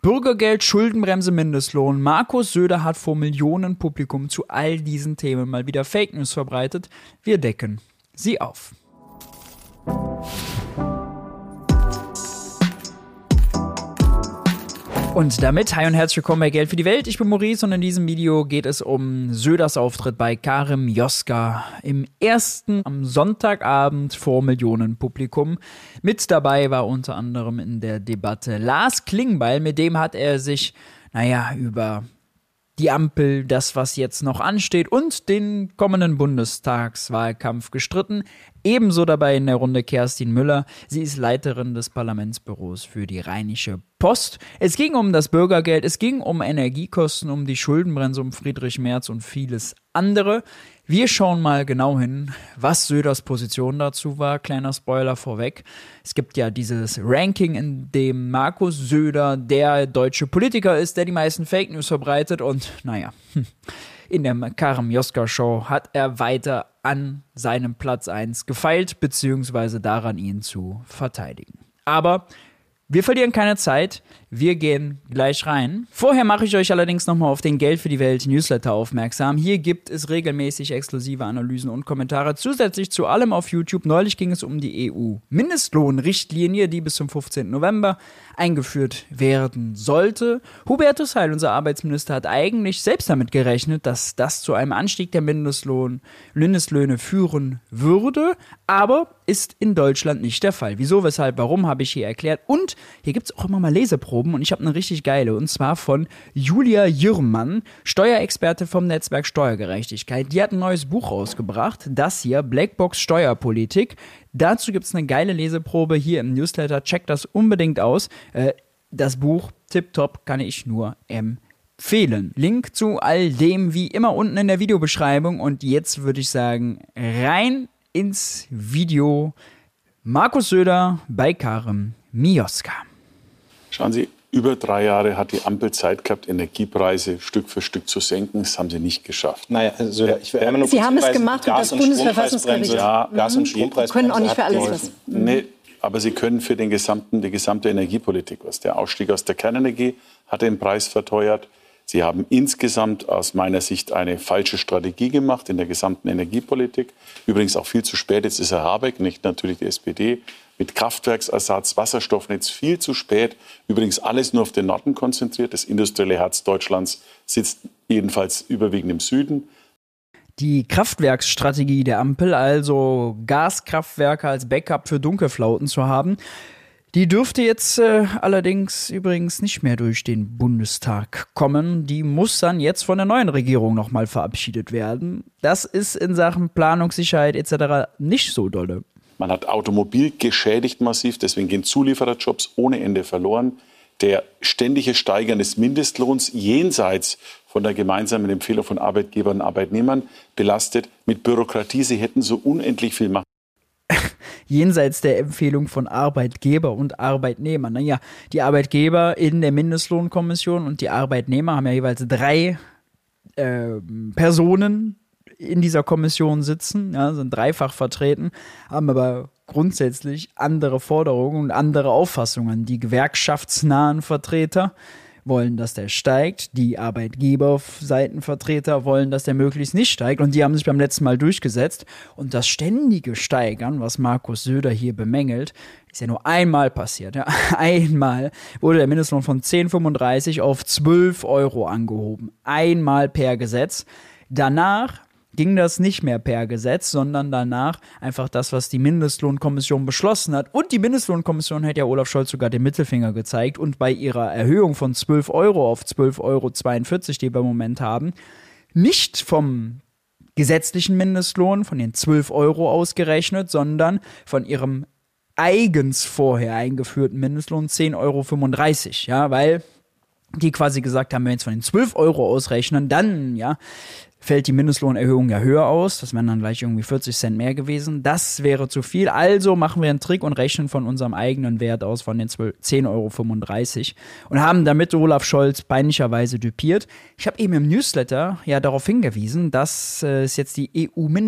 Bürgergeld, Schuldenbremse, Mindestlohn. Markus Söder hat vor Millionen Publikum zu all diesen Themen mal wieder Fake News verbreitet. Wir decken sie auf. Und damit, hi und herzlich willkommen bei Geld für die Welt. Ich bin Maurice und in diesem Video geht es um Söders Auftritt bei Karim Joska im ersten am Sonntagabend vor Millionenpublikum. Mit dabei war unter anderem in der Debatte Lars Klingbeil, mit dem hat er sich, über die Ampel, das was jetzt noch ansteht und den kommenden Bundestagswahlkampf gestritten. Ebenso dabei in der Runde Kerstin Müller. Sie ist Leiterin des Parlamentsbüros für die Rheinische Post. Es ging um das Bürgergeld, es ging um Energiekosten, um die Schuldenbremse, um Friedrich Merz und vieles andere. Wir schauen mal genau hin, was Söders Position dazu war. Kleiner Spoiler vorweg. Es gibt ja dieses Ranking, in dem Markus Söder der deutsche Politiker ist, der die meisten Fake News verbreitet. Und in der Karim Joska Show hat er weiter an seinem Platz 1 gefeilt, beziehungsweise daran, ihn zu verteidigen. Aber wir verlieren keine Zeit, wir gehen gleich rein. Vorher mache ich euch allerdings nochmal auf den Geld für die Welt Newsletter aufmerksam. Hier gibt es regelmäßig exklusive Analysen und Kommentare, zusätzlich zu allem auf YouTube. Neulich ging es um die EU-Mindestlohnrichtlinie, die bis zum 15. November eingeführt werden sollte. Hubertus Heil, unser Arbeitsminister, hat eigentlich selbst damit gerechnet, dass das zu einem Anstieg der Mindestlöhne führen würde, aber ist in Deutschland nicht der Fall. Wieso, weshalb, warum, habe ich hier erklärt. Und hier gibt es auch immer mal Leseproben und ich habe eine richtig geile, und zwar von Julia Jürmann, Steuerexperte vom Netzwerk Steuergerechtigkeit. Die hat ein neues Buch rausgebracht, das hier, Blackbox Steuerpolitik. Dazu gibt es eine geile Leseprobe hier im Newsletter, checkt das unbedingt aus. Das Buch, tipptopp, kann ich nur empfehlen. Link zu all dem wie immer unten in der Videobeschreibung, und jetzt würde ich sagen, rein ins Video. Markus Söder bei Karim Joska. Schauen Sie, über 3 Jahre hat die Ampel Zeit gehabt, Energiepreise Stück für Stück zu senken. Das haben sie nicht geschafft. Sie haben es gemacht und das Bundesverfassungsgericht. Gas- und Strompreise können auch nicht für alles was. Nee, aber sie können für die gesamte Energiepolitik was. Der Ausstieg aus der Kernenergie hat den Preis verteuert. Sie haben insgesamt aus meiner Sicht eine falsche Strategie gemacht in der gesamten Energiepolitik. Übrigens auch viel zu spät. Jetzt ist Herr Habeck, nicht natürlich die SPD, mit Kraftwerksersatz, Wasserstoffnetz viel zu spät. Übrigens alles nur auf den Norden konzentriert. Das industrielle Herz Deutschlands sitzt jedenfalls überwiegend im Süden. Die Kraftwerksstrategie der Ampel, also Gaskraftwerke als Backup für Dunkelflauten zu haben, die dürfte jetzt allerdings übrigens nicht mehr durch den Bundestag kommen. Die muss dann jetzt von der neuen Regierung nochmal verabschiedet werden. Das ist in Sachen Planungssicherheit etc. nicht so dolle. Man hat Automobil geschädigt massiv, deswegen gehen Zuliefererjobs ohne Ende verloren. Der ständige Steigern des Mindestlohns jenseits von der gemeinsamen Empfehlung von Arbeitgebern und Arbeitnehmern belastet mit Bürokratie. Sie hätten so unendlich viel machen. Jenseits der Empfehlung von Arbeitgeber und Arbeitnehmern. Die Arbeitgeber in der Mindestlohnkommission und die Arbeitnehmer haben ja jeweils 3 Personen in dieser Kommission sitzen, sind dreifach vertreten, haben aber grundsätzlich andere Forderungen und andere Auffassungen. Die gewerkschaftsnahen Vertreter wollen, dass der steigt. Die Arbeitgeberseitenvertreter wollen, dass der möglichst nicht steigt. Und die haben sich beim letzten Mal durchgesetzt. Und das ständige Steigern, was Markus Söder hier bemängelt, ist ja nur einmal passiert. Ja. Einmal wurde der Mindestlohn von 10,35 auf 12 Euro angehoben. Einmal per Gesetz. Danach ging das nicht mehr per Gesetz, sondern danach einfach das, was die Mindestlohnkommission beschlossen hat. Und die Mindestlohnkommission hat ja Olaf Scholz sogar den Mittelfinger gezeigt und bei ihrer Erhöhung von 12 Euro auf 12,42 Euro, die wir im Moment haben, nicht vom gesetzlichen Mindestlohn, von den 12 Euro ausgerechnet, sondern von ihrem eigens vorher eingeführten Mindestlohn 10,35 Euro, weil die quasi gesagt haben, wenn wir jetzt von den 12 Euro ausrechnen, dann, fällt die Mindestlohnerhöhung ja höher aus. Das wären dann gleich irgendwie 40 Cent mehr gewesen. Das wäre zu viel. Also machen wir einen Trick und rechnen von unserem eigenen Wert aus von den 10,35 Euro und haben damit Olaf Scholz peinlicherweise düpiert. Ich habe eben im Newsletter darauf hingewiesen, dass es jetzt die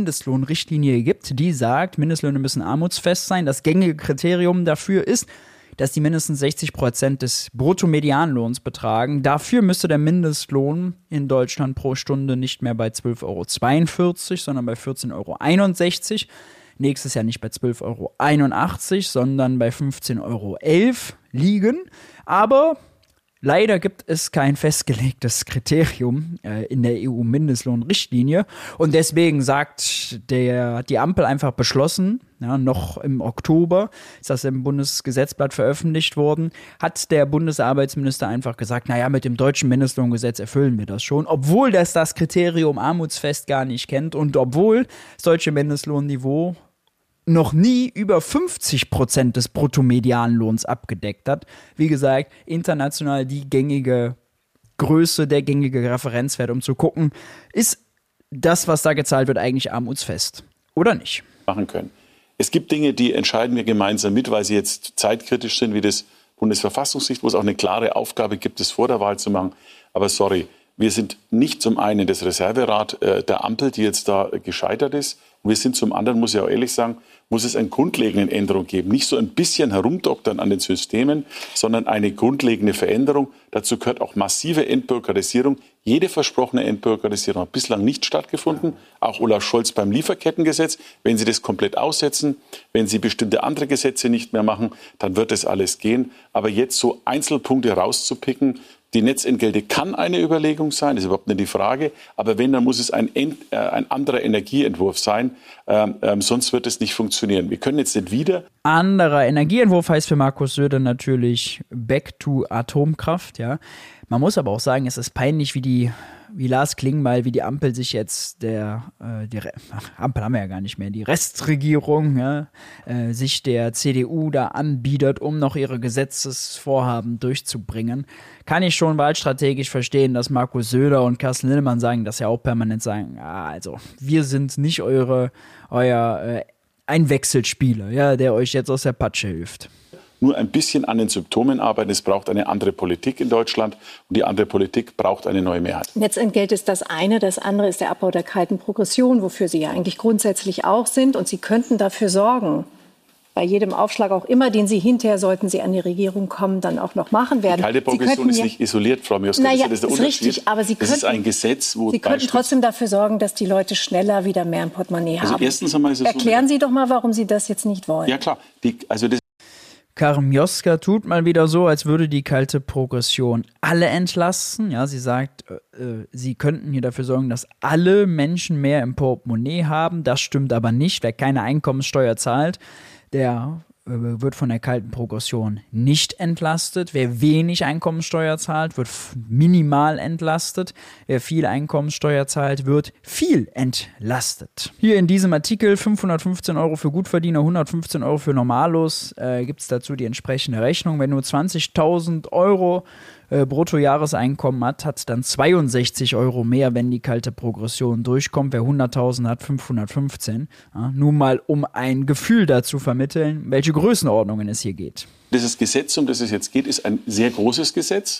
EU-Mindestlohnrichtlinie gibt, die sagt, Mindestlöhne müssen armutsfest sein. Das gängige Kriterium dafür ist, dass die mindestens 60% des Bruttomedianlohns betragen. Dafür müsste der Mindestlohn in Deutschland pro Stunde nicht mehr bei 12,42 €, sondern bei 14,61 €. Nächstes Jahr nicht bei 12,81 €, sondern bei 15,11 € liegen. Aber leider gibt es kein festgelegtes Kriterium in der EU-Mindestlohnrichtlinie. Und deswegen sagt die Ampel einfach beschlossen, ja, noch im Oktober ist das im Bundesgesetzblatt veröffentlicht worden, hat der Bundesarbeitsminister einfach gesagt, naja, mit dem deutschen Mindestlohngesetz erfüllen wir das schon, obwohl das Kriterium Armutsfest gar nicht kennt und obwohl das deutsche Mindestlohnniveau noch nie über 50% des Bruttomedianlohns abgedeckt hat. Wie gesagt, international die gängige Größe, der gängige Referenzwert, um zu gucken, ist das, was da gezahlt wird, eigentlich armutsfest oder nicht? Machen können. Es gibt Dinge, die entscheiden wir gemeinsam mit, weil sie jetzt zeitkritisch sind, wie das Bundesverfassungsgericht, wo es auch eine klare Aufgabe gibt, es vor der Wahl zu machen. Aber sorry, wir sind nicht zum einen das Reserverat der Ampel, die jetzt da gescheitert ist. Und wir sind zum anderen, muss ich auch ehrlich sagen, muss es eine grundlegende Änderung geben. Nicht so ein bisschen herumdoktern an den Systemen, sondern eine grundlegende Veränderung. Dazu gehört auch massive Entbürokratisierung. Jede versprochene Entbürokratisierung hat bislang nicht stattgefunden. Auch Olaf Scholz beim Lieferkettengesetz. Wenn Sie das komplett aussetzen, wenn Sie bestimmte andere Gesetze nicht mehr machen, dann wird das alles gehen. Aber jetzt so Einzelpunkte rauszupicken, die Netzentgelte kann eine Überlegung sein, das ist überhaupt nicht die Frage. Aber wenn, dann muss es ein anderer Energieentwurf sein. Sonst wird es nicht funktionieren. Wir können jetzt nicht wieder. Anderer Energieentwurf heißt für Markus Söder natürlich Back to Atomkraft. Ja. Man muss aber auch sagen, es ist peinlich, wie Lars Klingbeil, wie die Ampel sich jetzt Ampel haben wir ja gar nicht mehr, die Restregierung, ja, sich der CDU da anbietet, um noch ihre Gesetzesvorhaben durchzubringen. Kann ich schon wahlstrategisch verstehen, dass Markus Söder und Carsten Linnemann sagen, dass ja auch permanent sagen, also wir sind nicht euer Einwechselspieler, ja, der euch jetzt aus der Patsche hilft. Nur ein bisschen an den Symptomen arbeiten. Es braucht eine andere Politik in Deutschland und die andere Politik braucht eine neue Mehrheit. Netzentgelt ist das eine. Das andere ist der Abbau der kalten Progression, wofür Sie ja eigentlich grundsätzlich auch sind. Und Sie könnten dafür sorgen, bei jedem Aufschlag auch immer, den Sie hinterher, sollten Sie an die Regierung kommen, dann auch noch machen werden. Die kalte Progression ist nicht isoliert, Frau Mioska. Naja, das ist der ist Unterschied. richtig, aber Sie könnten, das ist ein Gesetz, wo Sie könnten trotzdem dafür sorgen, dass die Leute schneller wieder mehr im Portemonnaie haben. Erstens einmal ist es Erklären Sie doch mal, warum Sie das jetzt nicht wollen. Ja klar, Karin Mioska tut mal wieder so, als würde die kalte Progression alle entlasten. Ja, sie sagt, sie könnten hier dafür sorgen, dass alle Menschen mehr im Portemonnaie haben. Das stimmt aber nicht. Wer keine Einkommenssteuer zahlt, der wird von der kalten Progression nicht entlastet. Wer wenig Einkommenssteuer zahlt, wird minimal entlastet. Wer viel Einkommenssteuer zahlt, wird viel entlastet. Hier in diesem Artikel 515 € für Gutverdiener, 115 € für Normalos, gibt es dazu die entsprechende Rechnung. Wer nur 20.000 € Bruttojahreseinkommen hat dann 62 € mehr, wenn die kalte Progression durchkommt. Wer 100.000 hat, 515. Ja, nur mal, um ein Gefühl dazu vermitteln, welche Größenordnungen es hier geht. Dieses Gesetz, um das es jetzt geht, ist ein sehr großes Gesetz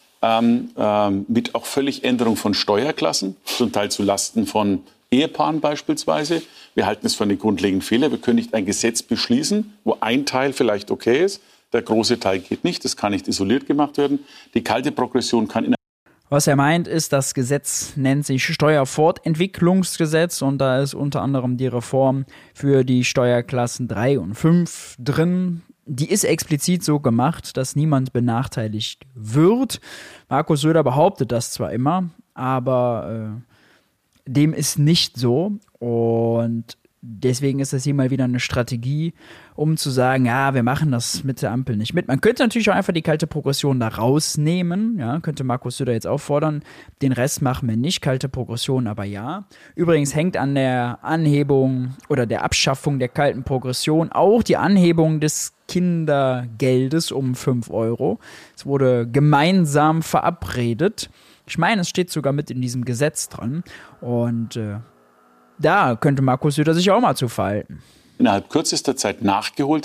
mit auch völlig Änderung von Steuerklassen, zum Teil zu Lasten von Ehepaaren beispielsweise. Wir halten es für einen grundlegenden Fehler. Wir können nicht ein Gesetz beschließen, wo ein Teil vielleicht okay ist. Der große Teil geht nicht, das kann nicht isoliert gemacht werden. Die kalte Progression kann Was er meint, ist, das Gesetz nennt sich Steuerfortentwicklungsgesetz und da ist unter anderem die Reform für die Steuerklassen 3 und 5 drin. Die ist explizit so gemacht, dass niemand benachteiligt wird. Markus Söder behauptet das zwar immer, aber dem ist nicht so und deswegen ist das hier mal wieder eine Strategie, um zu sagen, ja, wir machen das mit der Ampel nicht mit. Man könnte natürlich auch einfach die kalte Progression da rausnehmen, ja, könnte Markus Söder jetzt auffordern, den Rest machen wir nicht, kalte Progression aber ja. Übrigens hängt an der Anhebung oder der Abschaffung der kalten Progression auch die Anhebung des Kindergeldes um 5 €. Es wurde gemeinsam verabredet. Ich meine, es steht sogar mit in diesem Gesetz dran und da könnte Markus Söder sich auch mal zu verhalten. Innerhalb kürzester Zeit nachgeholt werden.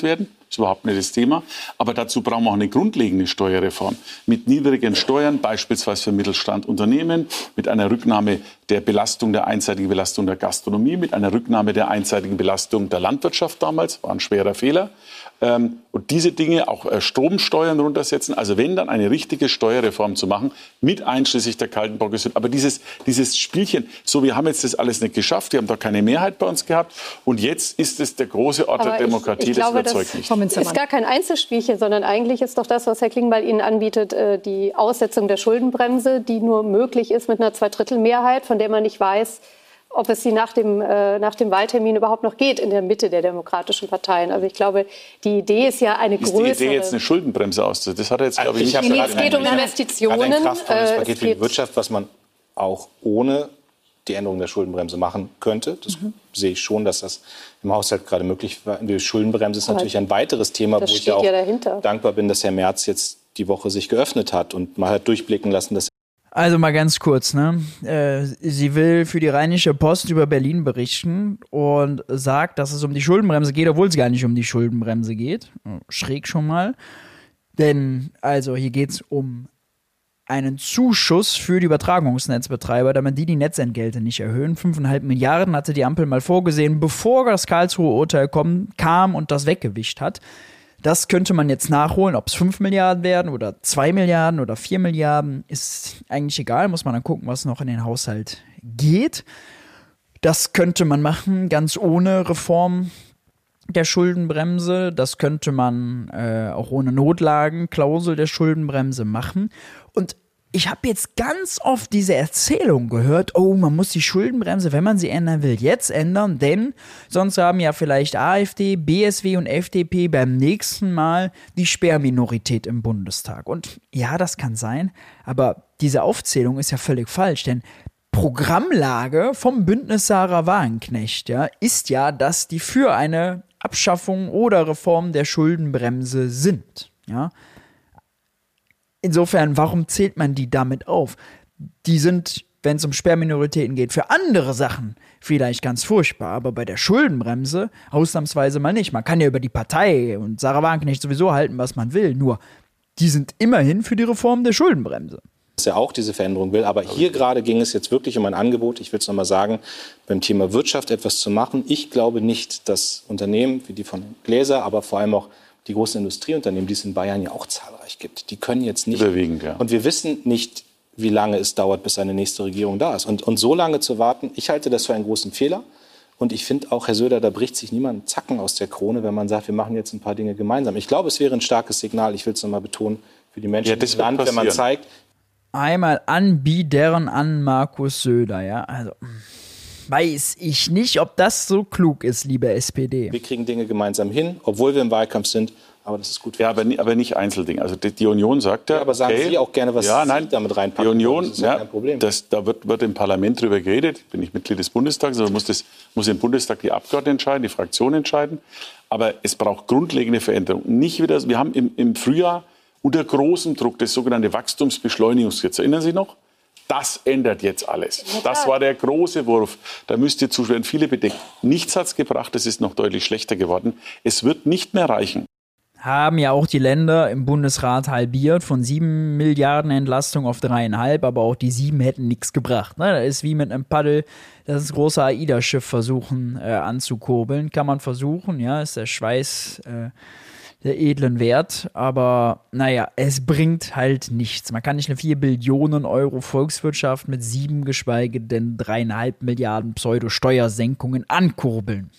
ist überhaupt nicht das Thema. Aber dazu brauchen wir auch eine grundlegende Steuerreform mit niedrigen Steuern, beispielsweise für Mittelstand, Unternehmen, mit einer Rücknahme der einseitigen Belastung der Gastronomie, mit einer Rücknahme der einseitigen Belastung der Landwirtschaft damals, war ein schwerer Fehler. Und diese Dinge, auch Stromsteuern runtersetzen, also wenn dann eine richtige Steuerreform zu machen, mit einschließlich der kalten Progression. Aber dieses Spielchen, so wir haben jetzt das alles nicht geschafft, wir haben da keine Mehrheit bei uns gehabt und jetzt ist es der große Ort der Demokratie, das überzeugt nicht. Das ist gar kein Einzelspielchen, sondern eigentlich ist doch das, was Herr Klingbeil Ihnen anbietet, die Aussetzung der Schuldenbremse, die nur möglich ist mit einer Zweidrittelmehrheit, von der man nicht weiß, ob es sie nach dem Wahltermin überhaupt noch geht in der Mitte der demokratischen Parteien. Also ich glaube, die Idee ist ja eine größere... Ist die Idee jetzt eine Schuldenbremse auszusetzen? Das hat er jetzt, glaube ich, nicht. Es geht um Investitionen. Ein kraftvolles Paket für die Wirtschaft, was man auch ohne die Änderung der Schuldenbremse machen könnte. Das sehe ich schon, dass das im Haushalt gerade möglich war. Die Schuldenbremse ist natürlich ein weiteres Thema, wo ich ja auch dankbar bin, dass Herr Merz jetzt die Woche sich geöffnet hat und mal hat durchblicken lassen, dass Also mal ganz kurz, ne? Sie will für die Rheinische Post über Berlin berichten und sagt, dass es um die Schuldenbremse geht, obwohl es gar nicht um die Schuldenbremse geht. Schräg schon mal. Denn, also hier geht es um einen Zuschuss für die Übertragungsnetzbetreiber, damit die Netzentgelte nicht erhöhen. 5,5 Milliarden hatte die Ampel mal vorgesehen, bevor das Karlsruher Urteil kam und das weggewischt hat. Das könnte man jetzt nachholen, ob es 5 Milliarden werden oder 2 Milliarden oder 4 Milliarden, ist eigentlich egal, muss man dann gucken, was noch in den Haushalt geht. Das könnte man machen, ganz ohne Reform der Schuldenbremse. Das könnte man auch ohne Notlagenklausel der Schuldenbremse machen. Und ich habe jetzt ganz oft diese Erzählung gehört, oh, man muss die Schuldenbremse, wenn man sie ändern will, jetzt ändern, denn sonst haben ja vielleicht AfD, BSW und FDP beim nächsten Mal die Sperrminorität im Bundestag. Und ja, das kann sein, aber diese Aufzählung ist ja völlig falsch, denn Programmlage vom Bündnis Sarah Wagenknecht, ja, ist ja, dass die für eine Abschaffung oder Reform der Schuldenbremse sind, ja. Insofern, warum zählt man die damit auf? Die sind, wenn es um Sperrminoritäten geht, für andere Sachen vielleicht ganz furchtbar, aber bei der Schuldenbremse ausnahmsweise mal nicht. Man kann ja über die Partei und Sarah Wagenknecht sowieso halten, was man will, nur die sind immerhin für die Reform der Schuldenbremse. Dass er auch diese Veränderung will. Aber hier gerade ging es jetzt wirklich um ein Angebot, ich will es nochmal sagen, beim Thema Wirtschaft etwas zu machen. Ich glaube nicht, dass Unternehmen wie die von Gläser, aber vor allem auch die großen Industrieunternehmen, die es in Bayern ja auch zahlreich gibt, die können jetzt nicht. Überwiegend, ja. Und wir wissen nicht, wie lange es dauert, bis eine nächste Regierung da ist. Und so lange zu warten, ich halte das für einen großen Fehler. Und ich finde auch, Herr Söder, da bricht sich niemand einen Zacken aus der Krone, wenn man sagt, wir machen jetzt ein paar Dinge gemeinsam. Ich glaube, es wäre ein starkes Signal, ich will es nochmal betonen, für die Menschen im Land, wenn man zeigt. Einmal anbiedern an Markus Söder, ja, also weiß ich nicht, ob das so klug ist, liebe SPD. Wir kriegen Dinge gemeinsam hin, obwohl wir im Wahlkampf sind, aber das ist gut. Ja, aber nicht Einzeldinge. Also die Union sagt ja, aber sagen okay, Sie auch gerne, was Sie damit reinpacken. Die Union, das ist kein Problem. Da wird im Parlament drüber geredet. Ich bin nicht Mitglied des Bundestags, aber muss im Bundestag die Abgeordneten entscheiden, die Fraktion entscheiden. Aber es braucht grundlegende Veränderungen. Nicht wieder, wir haben im Frühjahr unter großem Druck das sogenannte Wachstumsbeschleunigungsgesetz. Erinnern Sie noch? Das ändert jetzt alles. Das war der große Wurf. Da müsst ihr zuschauen. Viele bedenken. Nichts hat es gebracht. Es ist noch deutlich schlechter geworden. Es wird nicht mehr reichen. Haben ja auch die Länder im Bundesrat halbiert, von 7 Milliarden Entlastung auf 3,5, aber auch die 7 hätten nichts gebracht. Ne? Das ist wie mit einem Paddel das große AIDA-Schiff versuchen anzukurbeln. Kann man versuchen, ja, ist der Schweiß der edlen Wert, aber naja, es bringt halt nichts. Man kann nicht eine 4 Billionen Euro Volkswirtschaft mit 7, geschweige denn 3,5 Milliarden Pseudo-Steuersenkungen ankurbeln.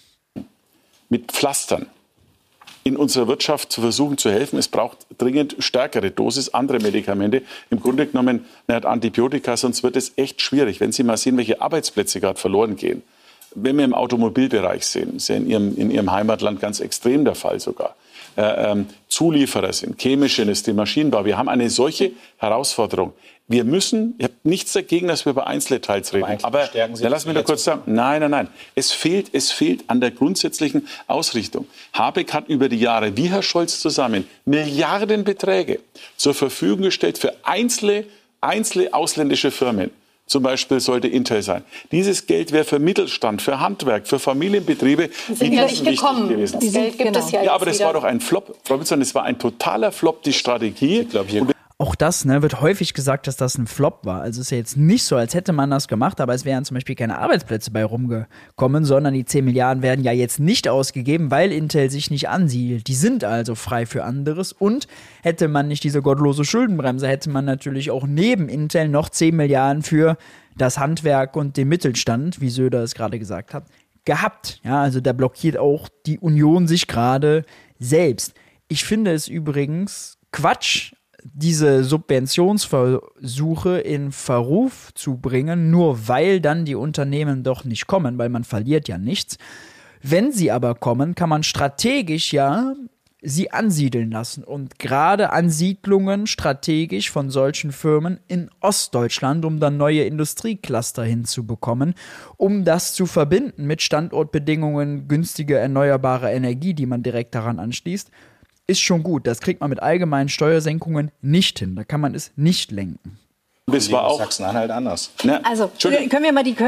Mit Pflastern in unserer Wirtschaft zu versuchen zu helfen. Es braucht dringend stärkere Dosis, andere Medikamente. Im Grunde genommen Antibiotika, sonst wird es echt schwierig. Wenn Sie mal sehen, welche Arbeitsplätze gerade verloren gehen. Wenn wir im Automobilbereich sehen, ist ja in Ihrem Heimatland ganz extrem der Fall sogar. Zulieferer sind, chemische Industrie, Maschinenbau. Wir haben eine solche Herausforderung. Wir müssen, ich habe nichts dagegen, dass wir über Einzeldetails reden. Aber lass mich noch kurz sagen, nein. Es fehlt an der grundsätzlichen Ausrichtung. Habeck hat über die Jahre, wie Herr Scholz zusammen, Milliardenbeträge zur Verfügung gestellt für einzelne ausländische Firmen. zum Beispiel sollte Intel sein. Dieses Geld wäre für Mittelstand, für Handwerk, für Familienbetriebe sind ja nicht gekommen. Gewesen. Das Geld gibt es ja aber jetzt das war doch ein Flop. Frau Witzmann, das war ein totaler Flop, die Strategie. Auch das wird häufig gesagt, dass das ein Flop war. Also es ist ja jetzt nicht so, als hätte man das gemacht, aber es wären zum Beispiel keine Arbeitsplätze bei rumgekommen, sondern die 10 Milliarden werden ja jetzt nicht ausgegeben, weil Intel sich nicht ansiedelt. Die sind also frei für anderes. Und hätte man nicht diese gottlose Schuldenbremse, hätte man natürlich auch neben Intel noch 10 Milliarden für das Handwerk und den Mittelstand, wie Söder es gerade gesagt hat, gehabt. Ja, also da blockiert auch die Union sich gerade selbst. Ich finde es übrigens Quatsch, diese Subventionsversuche in Verruf zu bringen, nur weil dann die Unternehmen doch nicht kommen, weil man verliert ja nichts. Wenn sie aber kommen, kann man strategisch ja sie ansiedeln lassen und gerade Ansiedlungen strategisch von solchen Firmen in Ostdeutschland, um dann neue Industriecluster hinzubekommen, um das zu verbinden mit Standortbedingungen, günstige erneuerbare Energie, die man direkt daran anschließt, ist schon gut. Das kriegt man mit allgemeinen Steuersenkungen nicht hin. Da kann man es nicht lenken. Das war auch Sachsen-Anhalt anders. Ne? Also können wir mal die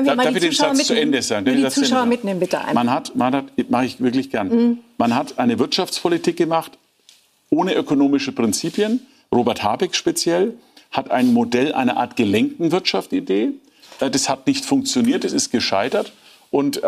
Zuschauer mitnehmen, bitte. Man hat, mache ich wirklich gern. Man hat eine Wirtschaftspolitik gemacht ohne ökonomische Prinzipien. Robert Habeck speziell hat ein Modell einer Art gelenkten Wirtschaftsidee. Das hat nicht funktioniert, es ist gescheitert. Und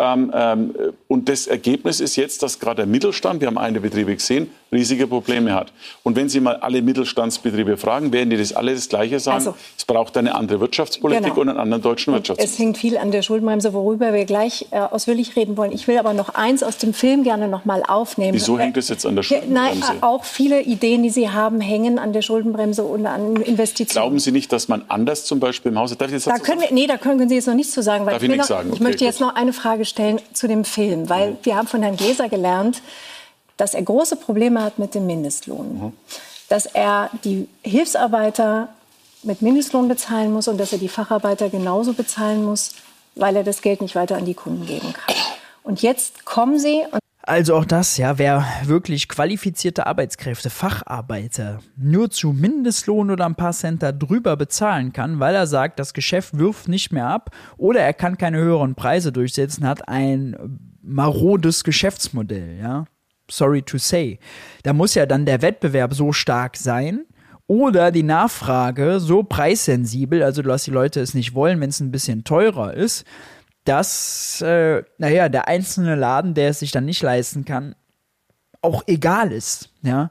das Ergebnis ist jetzt, dass gerade der Mittelstand, wir haben einige Betriebe gesehen, riesige Probleme hat. Und wenn Sie mal alle Mittelstandsbetriebe fragen, werden die das alle das Gleiche sagen. Also, es braucht eine andere Wirtschaftspolitik und einen anderen deutschen Wirtschaftspolitik. Es hängt viel an der Schuldenbremse, worüber wir gleich ausführlich reden wollen. Ich will aber noch eins aus dem Film gerne noch mal aufnehmen. Wieso hängt es jetzt an der Schuldenbremse? Nein, auch viele Ideen, die Sie haben, hängen an der Schuldenbremse und an Investitionen. Glauben Sie nicht, dass man anders zum Beispiel im Haushalt... Da können Sie jetzt noch nichts zu sagen. Weil ich möchte jetzt noch eine Frage stellen zu dem Film, weil wir haben von Herrn Glaeser gelernt, dass er große Probleme hat mit dem Mindestlohn. Dass er die Hilfsarbeiter mit Mindestlohn bezahlen muss und dass er die Facharbeiter genauso bezahlen muss, weil er das Geld nicht weiter an die Kunden geben kann. Und jetzt kommen Sie... Also auch das, ja, wer wirklich qualifizierte Arbeitskräfte, Facharbeiter nur zu Mindestlohn oder ein paar Cent darüber bezahlen kann, weil er sagt, das Geschäft wirft nicht mehr ab oder er kann keine höheren Preise durchsetzen, hat ein marodes Geschäftsmodell, ja. Sorry to say. Da muss ja dann der Wettbewerb so stark sein oder die Nachfrage so preissensibel, also dass die Leute es nicht wollen, wenn es ein bisschen teurer ist, dass, der einzelne Laden, der es sich dann nicht leisten kann, auch egal ist, ja,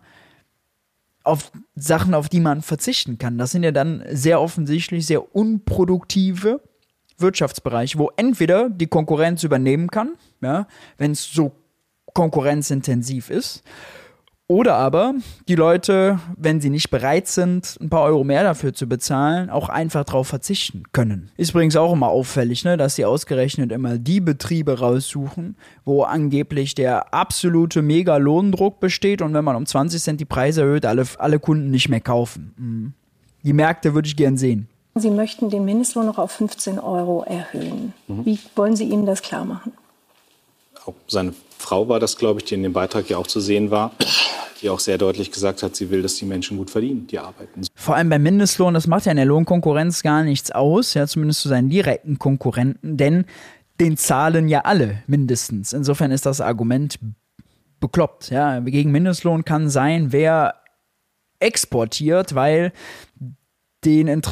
auf Sachen, auf die man verzichten kann. Das sind ja dann sehr offensichtlich sehr unproduktive Wirtschaftsbereiche, wo entweder die Konkurrenz übernehmen kann, ja, wenn es so konkurrenzintensiv ist, oder aber die Leute, wenn sie nicht bereit sind, ein paar Euro mehr dafür zu bezahlen, auch einfach darauf verzichten können. Ist übrigens auch immer auffällig, ne, dass sie ausgerechnet immer die Betriebe raussuchen, wo angeblich der absolute Mega-Lohndruck besteht und wenn man um 20 Cent die Preise erhöht, alle Kunden nicht mehr kaufen. Die Märkte würde ich gern sehen. Sie möchten den Mindestlohn noch auf 15 Euro erhöhen. Wie wollen Sie ihm das klar machen? Auch seine Frau war das, glaube ich, die in dem Beitrag ja auch zu sehen war, die auch sehr deutlich gesagt hat, sie will, dass die Menschen gut verdienen, die arbeiten. Vor allem beim Mindestlohn, das macht ja in der Lohnkonkurrenz gar nichts aus, ja, zumindest zu seinen direkten Konkurrenten, denn den zahlen ja alle mindestens. Insofern ist das Argument bekloppt. Ja. Gegen Mindestlohn kann sein, wer exportiert, weil für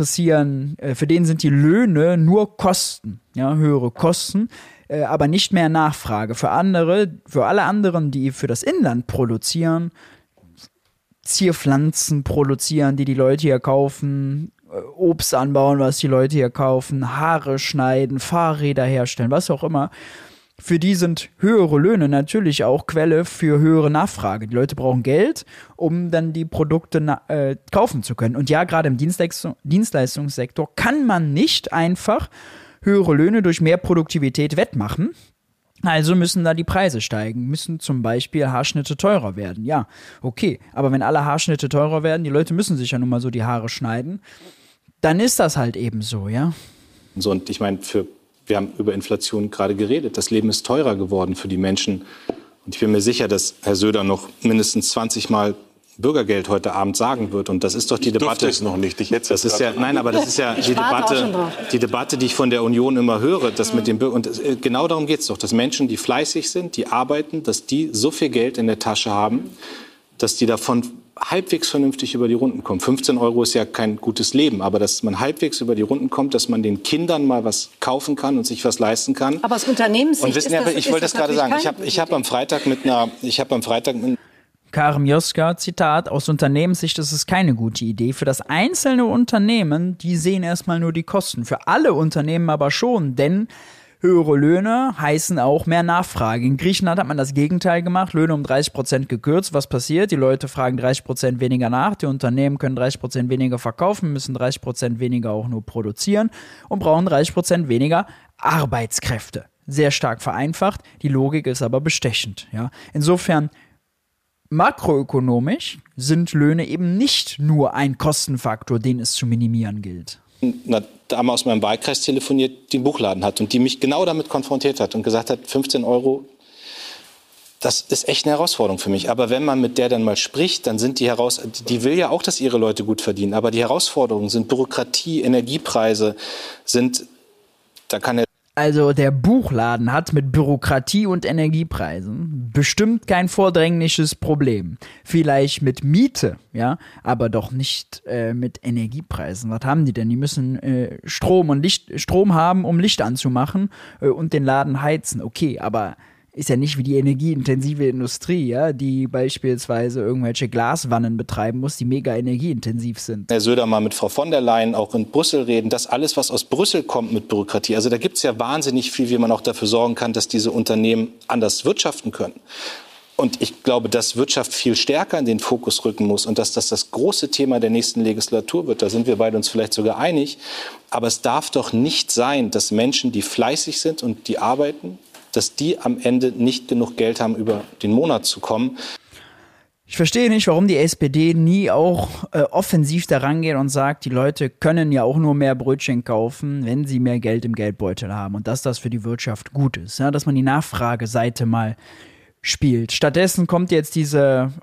den sind die Löhne nur Kosten, ja, höhere Kosten, aber nicht mehr Nachfrage. Für alle anderen, die für das Inland produzieren, Zierpflanzen produzieren, die Leute hier kaufen, Obst anbauen, was die Leute hier kaufen, Haare schneiden, Fahrräder herstellen, was auch immer. Für die sind höhere Löhne natürlich auch Quelle für höhere Nachfrage. Die Leute brauchen Geld, um dann die Produkte kaufen zu können. Und ja, gerade im Dienstleistungssektor kann man nicht einfach höhere Löhne durch mehr Produktivität wettmachen. Also müssen da die Preise steigen, müssen zum Beispiel Haarschnitte teurer werden. Ja, okay, aber wenn alle Haarschnitte teurer werden, die Leute müssen sich ja nun mal so die Haare schneiden, dann ist das halt eben so, ja. So, und ich meine, wir haben über Inflation gerade geredet. Das Leben ist teurer geworden für die Menschen. Und ich bin mir sicher, dass Herr Söder noch mindestens 20 Mal Bürgergeld heute Abend sagen wird. Und das ist doch die Debatte. Es noch nicht. Das ist ja die Debatte, die ich von der Union immer höre. Das mit dem und genau darum geht es doch, dass Menschen, die fleißig sind, die arbeiten, dass die so viel Geld in der Tasche haben, dass die davon halbwegs vernünftig über die Runden kommen. 15 € ist ja kein gutes Leben, aber dass man halbwegs über die Runden kommt, dass man den Kindern mal was kaufen kann und sich was leisten kann. Aber aus Unternehmenssicht ist das, ich wollte das gerade sagen. Ich habe am Freitag mit Karim Yoska, Zitat, aus Unternehmenssicht ist es keine gute Idee. Für das einzelne Unternehmen, die sehen erstmal nur die Kosten. Für alle Unternehmen aber schon, denn höhere Löhne heißen auch mehr Nachfrage. In Griechenland hat man das Gegenteil gemacht, Löhne um 30% gekürzt. Was passiert? Die Leute fragen 30% weniger nach, die Unternehmen können 30% weniger verkaufen, müssen 30% weniger auch nur produzieren und brauchen 30% weniger Arbeitskräfte. Sehr stark vereinfacht, die Logik ist aber bestechend. Ja? Insofern makroökonomisch sind Löhne eben nicht nur ein Kostenfaktor, den es zu minimieren gilt. Eine Dame aus meinem Wahlkreis telefoniert, die einen Buchladen hat und die mich genau damit konfrontiert hat und gesagt hat, 15 €, das ist echt eine Herausforderung für mich. Aber wenn man mit der dann mal spricht, dann sind die will ja auch, dass ihre Leute gut verdienen. Aber die Herausforderungen sind Bürokratie, Energiepreise, Also der Buchladen hat mit Bürokratie und Energiepreisen bestimmt kein vordringliches Problem. Vielleicht mit Miete, ja, aber doch nicht mit Energiepreisen. Was haben die denn? Die müssen Strom haben, um Licht anzumachen und den Laden heizen. Okay, aber ist ja nicht wie die energieintensive Industrie, ja, die beispielsweise irgendwelche Glaswannen betreiben muss, die mega energieintensiv sind. Herr Söder mal mit Frau von der Leyen auch in Brüssel reden, dass alles, was aus Brüssel kommt mit Bürokratie, also da gibt es ja wahnsinnig viel, wie man auch dafür sorgen kann, dass diese Unternehmen anders wirtschaften können. Und ich glaube, dass Wirtschaft viel stärker in den Fokus rücken muss und dass das große Thema der nächsten Legislatur wird. Da sind wir beide uns vielleicht sogar einig. Aber es darf doch nicht sein, dass Menschen, die fleißig sind und die arbeiten, dass die am Ende nicht genug Geld haben, über den Monat zu kommen. Ich verstehe nicht, warum die SPD nie auch offensiv daran geht und sagt, die Leute können ja auch nur mehr Brötchen kaufen, wenn sie mehr Geld im Geldbeutel haben und dass das für die Wirtschaft gut ist, ja, dass man die Nachfrageseite mal spielt. Stattdessen kommt jetzt diese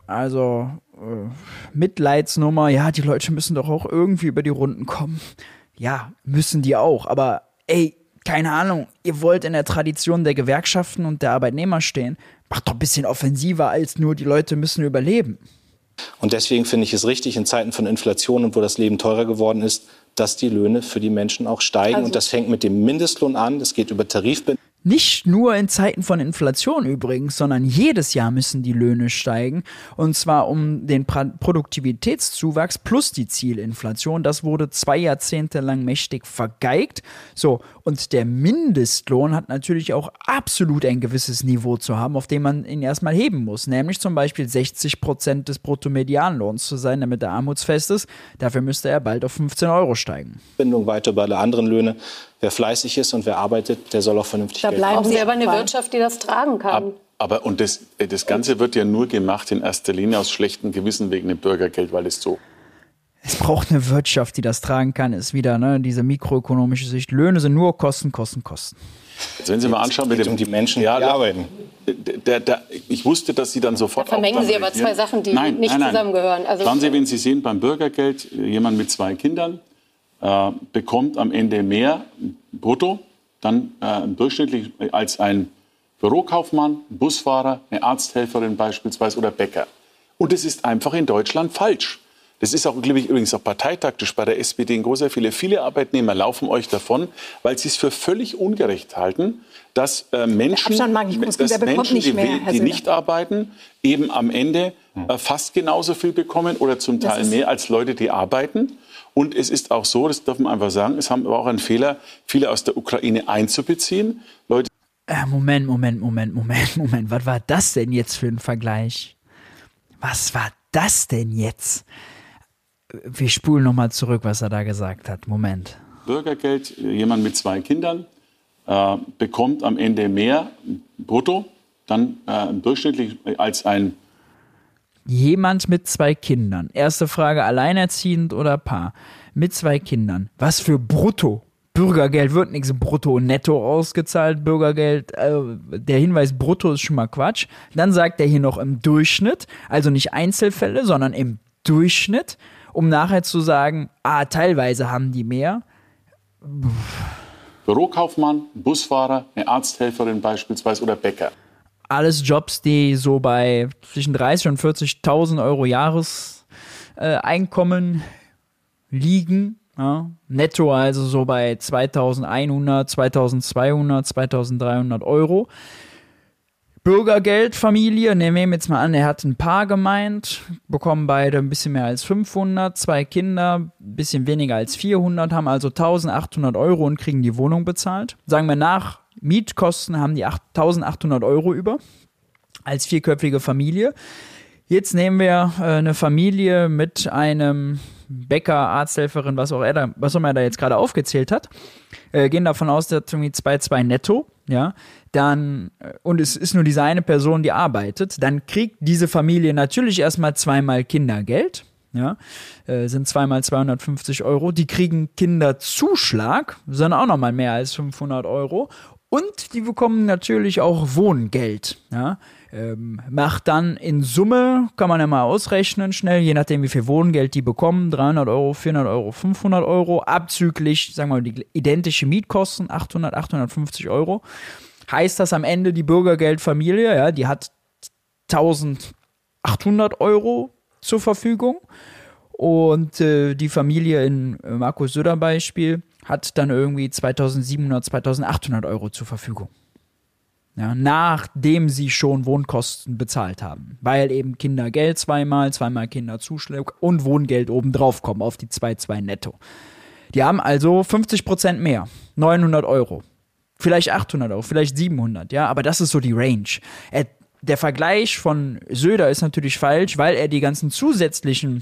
Mitleidsnummer, ja, die Leute müssen doch auch irgendwie über die Runden kommen. Ja, müssen die auch, aber keine Ahnung, ihr wollt in der Tradition der Gewerkschaften und der Arbeitnehmer stehen, macht doch ein bisschen offensiver als nur, die Leute müssen überleben. Und deswegen finde ich es richtig, in Zeiten von Inflation und wo das Leben teurer geworden ist, dass die Löhne für die Menschen auch steigen. Und das fängt mit dem Mindestlohn an, das geht über Tarifbindung. Nicht nur in Zeiten von Inflation übrigens, sondern jedes Jahr müssen die Löhne steigen. Und zwar um den Produktivitätszuwachs plus die Zielinflation. Das wurde 2 Jahrzehnte lang mächtig vergeigt. So, und der Mindestlohn hat natürlich auch absolut ein gewisses Niveau zu haben, auf dem man ihn erstmal heben muss. Nämlich zum Beispiel 60% des Bruttomedianlohns zu sein, damit er armutsfest ist. Dafür müsste er bald auf 15 € steigen. Bindung weiter über alle anderen Löhne. Wer fleißig ist und wer arbeitet, der soll auch vernünftig Geld haben. Brauchen Sie aber eine Wirtschaft, die das tragen kann. Aber das Ganze wird ja nur gemacht in erster Linie aus schlechtem Gewissen wegen dem Bürgergeld, weil es so. Es braucht eine Wirtschaft, die das tragen kann, ist wieder diese mikroökonomische Sicht. Löhne sind nur Kosten. Jetzt, wenn Sie mal anschauen, mit dem die Menschen, die arbeiten. Ich wusste, dass Sie dann sofort. Da vermengen Sie aber zwei Sachen, die nicht zusammengehören. Also schauen Sie, wenn Sie sehen, beim Bürgergeld, jemand mit 2 Kindern bekommt am Ende mehr brutto, dann durchschnittlich als ein Bürokaufmann, ein Busfahrer, eine Arzthelferin beispielsweise oder Bäcker. Und das ist einfach in Deutschland falsch. Das ist auch, glaube ich, übrigens auch parteitaktisch bei der SPD ein großer Fehler. Viele Arbeitnehmer laufen euch davon, weil sie es für völlig ungerecht halten, dass Menschen, die nicht arbeiten, eben am Ende fast genauso viel bekommen oder zum Teil mehr als Leute, die arbeiten. Und es ist auch so, das darf man einfach sagen, es haben aber auch einen Fehler, viele aus der Ukraine einzubeziehen. Leute. Moment. Was war das denn jetzt für ein Vergleich? Was war das denn jetzt? Wir spulen nochmal zurück, was er da gesagt hat. Moment. Bürgergeld, jemand mit 2 Kindern bekommt am Ende mehr brutto, dann durchschnittlich als ein. Jemand mit 2 Kindern. Erste Frage, alleinerziehend oder Paar? Mit 2 Kindern. Was für brutto Bürgergeld wird nichts brutto und netto ausgezahlt. Bürgergeld, der Hinweis brutto ist schon mal Quatsch. Dann sagt er hier noch im Durchschnitt, also nicht Einzelfälle, sondern im Durchschnitt, um nachher zu sagen, teilweise haben die mehr. Bürokaufmann, Busfahrer, eine Arzthelferin beispielsweise oder Bäcker. Alles Jobs, die so bei zwischen 30.000 und 40.000 Euro Jahreseinkommen liegen. Ja. Netto also so bei 2.100, 2.200, 2.300 Euro. Bürgergeld, Familie, nehmen wir jetzt mal an, er hat ein Paar gemeint, bekommen beide ein bisschen mehr als 500, 2 Kinder, ein bisschen weniger als 400, haben also 1.800 Euro und kriegen die Wohnung bezahlt. Sagen wir nach Mietkosten haben die 1.800 Euro über als vierköpfige Familie. Jetzt nehmen wir eine Familie mit einem Bäcker, Arzthelferin, was auch immer er da jetzt gerade aufgezählt hat. Gehen davon aus, der hat irgendwie 2,2 netto, ja. Dann, und es ist nur diese eine Person, die arbeitet, dann kriegt diese Familie natürlich erstmal 2-mal Kindergeld, ja, sind 2-mal 250 Euro. Die kriegen Kinderzuschlag, sind auch nochmal mehr als 500 Euro. Und die bekommen natürlich auch Wohngeld, ja. Macht dann in Summe, kann man ja mal ausrechnen, schnell, je nachdem wie viel Wohngeld die bekommen, 300 Euro, 400 Euro, 500 Euro, abzüglich, sagen wir mal, die identische Mietkosten, 800, 850 Euro. Heißt das am Ende, die Bürgergeldfamilie, ja, die hat 1.800 Euro zur Verfügung und die Familie in Markus Söder Beispiel hat dann irgendwie 2.700, 2.800 Euro zur Verfügung. Ja, nachdem sie schon Wohnkosten bezahlt haben. Weil eben Kindergeld 2-mal Kinderzuschlag und Wohngeld obendrauf kommen auf die 2,2 netto. Die haben also 50% mehr. 900 Euro. Vielleicht 800 Euro, vielleicht 700, ja, aber das ist so die Range. Der Vergleich von Söder ist natürlich falsch, weil er die ganzen zusätzlichen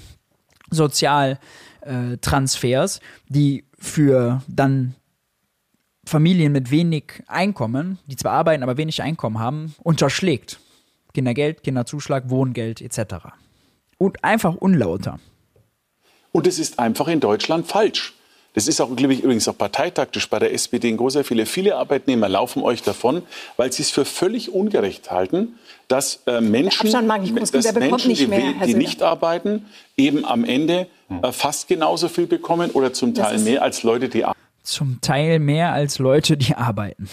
Sozialtransfers, die für dann Familien mit wenig Einkommen, die zwar arbeiten, aber wenig Einkommen haben, unterschlägt. Kindergeld, Kinderzuschlag, Wohngeld etc. Und einfach unlauter. Und es ist einfach in Deutschland falsch. Das ist auch, glaube ich, übrigens auch parteitaktisch bei der SPD ein großer Fehler. Viele Arbeitnehmer laufen euch davon, weil sie es für völlig ungerecht halten, dass Menschen, die nicht arbeiten, eben am Ende fast genauso viel bekommen oder zum Teil mehr als Leute, die arbeiten. Zum Teil mehr als Leute, die arbeiten.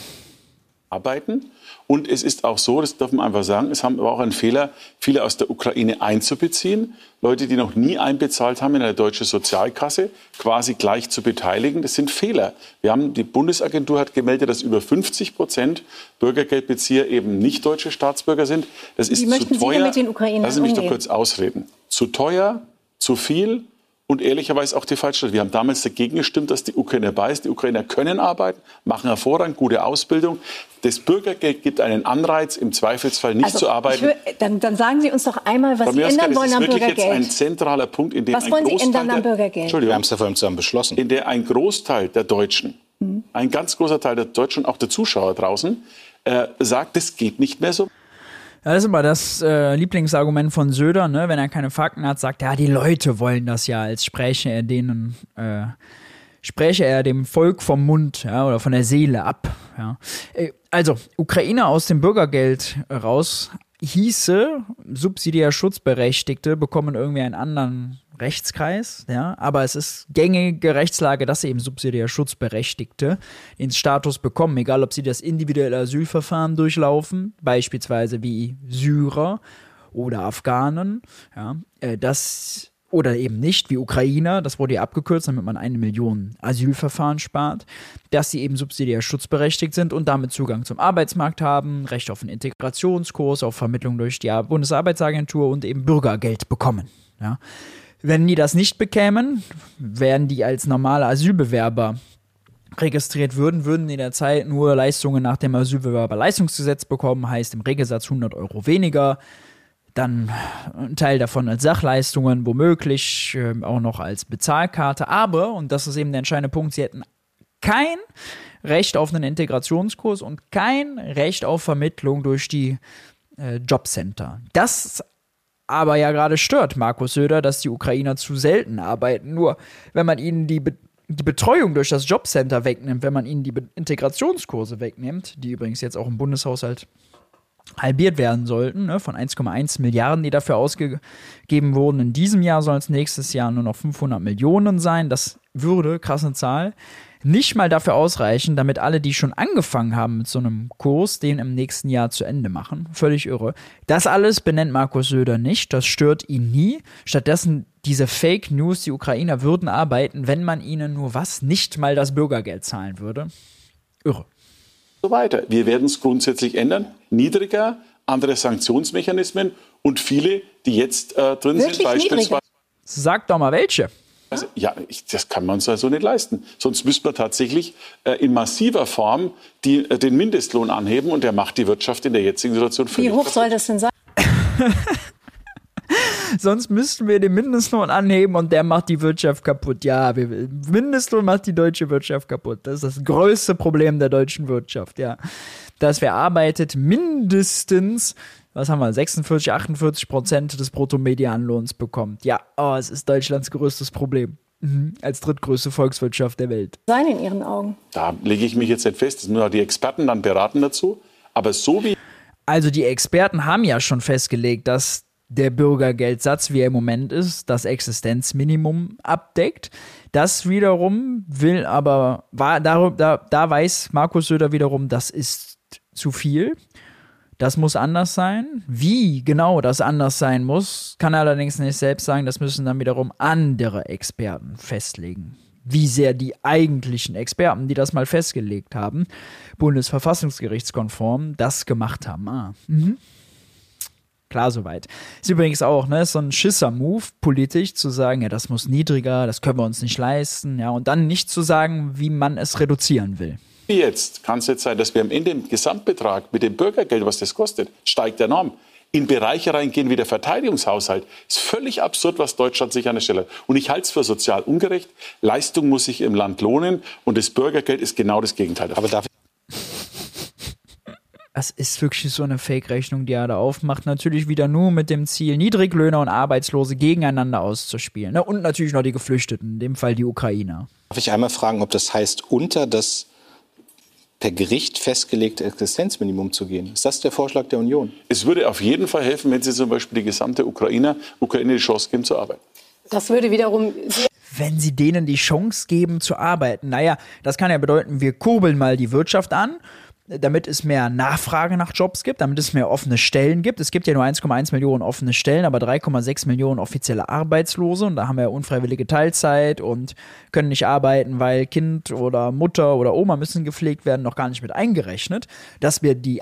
Und es ist auch so, das darf man einfach sagen, es haben aber auch einen Fehler, viele aus der Ukraine einzubeziehen. Leute, die noch nie einbezahlt haben in eine deutsche Sozialkasse, quasi gleich zu beteiligen. Das sind Fehler. Die Bundesagentur hat gemeldet, dass über 50% Bürgergeldbezieher eben nicht deutsche Staatsbürger sind. Das ist zu teuer. Sie mit den Ukrainern Lassen Sie mich doch kurz ausreden. Zu teuer, zu viel. Und ehrlicherweise auch die Falschstadt. Wir haben damals dagegen gestimmt, dass die Ukraine dabei ist. Die Ukrainer können arbeiten, machen hervorragend, gute Ausbildung. Das Bürgergeld gibt einen Anreiz, im Zweifelsfall nicht zu arbeiten. Dann sagen Sie uns doch einmal, was Sie ändern wollen am Bürgergeld. Das ist wirklich jetzt ein zentraler Punkt, in dem was wollen Sie ändern am Bürgergeld? Wir haben es ja vorhin zusammen beschlossen. In der ein Großteil der Deutschen, ein ganz großer Teil der Deutschen, auch der Zuschauer draußen, sagt, das geht nicht mehr so. Das ist immer das Lieblingsargument von Söder, ne? Wenn er keine Fakten hat, sagt er, ja, die Leute wollen das ja, als spräche er dem Volk vom Mund, ja, oder von der Seele ab. Ja. Also, Ukrainer aus dem Bürgergeld raus hieße, subsidiär Schutzberechtigte bekommen irgendwie einen anderen Rechtskreis, ja, aber es ist gängige Rechtslage, dass eben subsidiär Schutzberechtigte den Status bekommen, egal ob sie das individuelle Asylverfahren durchlaufen, beispielsweise wie Syrer oder Afghanen, ja, oder eben nicht, wie Ukrainer, das wurde ja abgekürzt, damit man 1 Million Asylverfahren spart, dass sie eben subsidiär schutzberechtigt sind und damit Zugang zum Arbeitsmarkt haben, Recht auf einen Integrationskurs, auf Vermittlung durch die Bundesarbeitsagentur und eben Bürgergeld bekommen, ja. Wenn die das nicht bekämen, wären die als normale Asylbewerber registriert würden die in der Zeit nur Leistungen nach dem Asylbewerberleistungsgesetz bekommen, heißt im Regelsatz 100 Euro weniger, dann ein Teil davon als Sachleistungen, womöglich auch noch als Bezahlkarte, aber, und das ist eben der entscheidende Punkt, sie hätten kein Recht auf einen Integrationskurs und kein Recht auf Vermittlung durch die Jobcenter. Das aber ja gerade stört Markus Söder, dass die Ukrainer zu selten arbeiten. Nur wenn man ihnen die die Betreuung durch das Jobcenter wegnimmt, wenn man ihnen die Integrationskurse wegnimmt, die übrigens jetzt auch im Bundeshaushalt halbiert werden sollten, ne, von 1,1 Milliarden, die dafür ausgegeben wurden. In diesem Jahr sollen es nächstes Jahr nur noch 500 Millionen sein. Das würde, krasse Zahl, nicht mal dafür ausreichen, damit alle, die schon angefangen haben mit so einem Kurs, den im nächsten Jahr zu Ende machen. Völlig irre. Das alles benennt Markus Söder nicht, das stört ihn nie. Stattdessen diese Fake News, die Ukrainer würden arbeiten, wenn man ihnen nur nicht mal das Bürgergeld zahlen würde. Irre. So weiter. Wir werden es grundsätzlich ändern. Niedriger, andere Sanktionsmechanismen und viele, die jetzt drin Wirklich sind, beispielsweise. Sag doch mal welche. Also, ja, das kann man uns also nicht leisten. Sonst müsste man tatsächlich in massiver Form den Mindestlohn anheben und der macht die Wirtschaft in der jetzigen Situation völlig Wie hoch soll das denn sein? Sonst müssten wir den Mindestlohn anheben und der macht die Wirtschaft kaputt. Ja, Mindestlohn macht die deutsche Wirtschaft kaputt. Das ist das größte Problem der deutschen Wirtschaft, ja. Dass wer arbeitet, mindestens, 46-48% des Bruttomedianlohns bekommt. Ja, es ist Deutschlands größtes Problem. Als drittgrößte Volkswirtschaft der Welt. Sein in Ihren Augen? Da lege ich mich jetzt nicht fest. Das müssen auch die Experten dann beraten dazu. Aber so wie... Also die Experten haben ja schon festgelegt, dass der Bürgergeldsatz, wie er im Moment ist, das Existenzminimum abdeckt. Das wiederum da weiß Markus Söder wiederum, das ist zu viel. Das muss anders sein. Wie genau das anders sein muss, kann er allerdings nicht selbst sagen. Das müssen dann wiederum andere Experten festlegen. Wie sehr die eigentlichen Experten, die das mal festgelegt haben, bundesverfassungsgerichtskonform, das gemacht haben. Klar, soweit. Ist übrigens auch so ein Schisser-Move, politisch zu sagen, ja, das muss niedriger, das können wir uns nicht leisten, ja, und dann nicht zu sagen, wie man es reduzieren will. Wie jetzt kann es jetzt sein, dass wir am Ende im Gesamtbetrag mit dem Bürgergeld, was das kostet, steigt enorm, in Bereiche reingehen wie der Verteidigungshaushalt. Ist völlig absurd, was Deutschland sich an der Stelle hat. Und ich halte es für sozial ungerecht. Leistung muss sich im Land lohnen und das Bürgergeld ist genau das Gegenteil. Aber das ist wirklich so eine Fake-Rechnung, die er da aufmacht. Natürlich wieder nur mit dem Ziel, Niedriglöhner und Arbeitslose gegeneinander auszuspielen. Und natürlich noch die Geflüchteten, in dem Fall die Ukrainer. Darf ich einmal fragen, ob das heißt, unter das per Gericht festgelegte Existenzminimum zu gehen? Ist das der Vorschlag der Union? Es würde auf jeden Fall helfen, wenn Sie zum Beispiel die gesamte Ukraine die Chance geben zu arbeiten. Das würde wiederum... Wenn Sie denen die Chance geben zu arbeiten. Naja, das kann ja bedeuten, wir kurbeln mal die Wirtschaft an, damit es mehr Nachfrage nach Jobs gibt, damit es mehr offene Stellen gibt. Es gibt ja nur 1,1 Millionen offene Stellen, aber 3,6 Millionen offizielle Arbeitslose. Und da haben wir ja unfreiwillige Teilzeit und können nicht arbeiten, weil Kind oder Mutter oder Oma müssen gepflegt werden, noch gar nicht mit eingerechnet. Dass wir die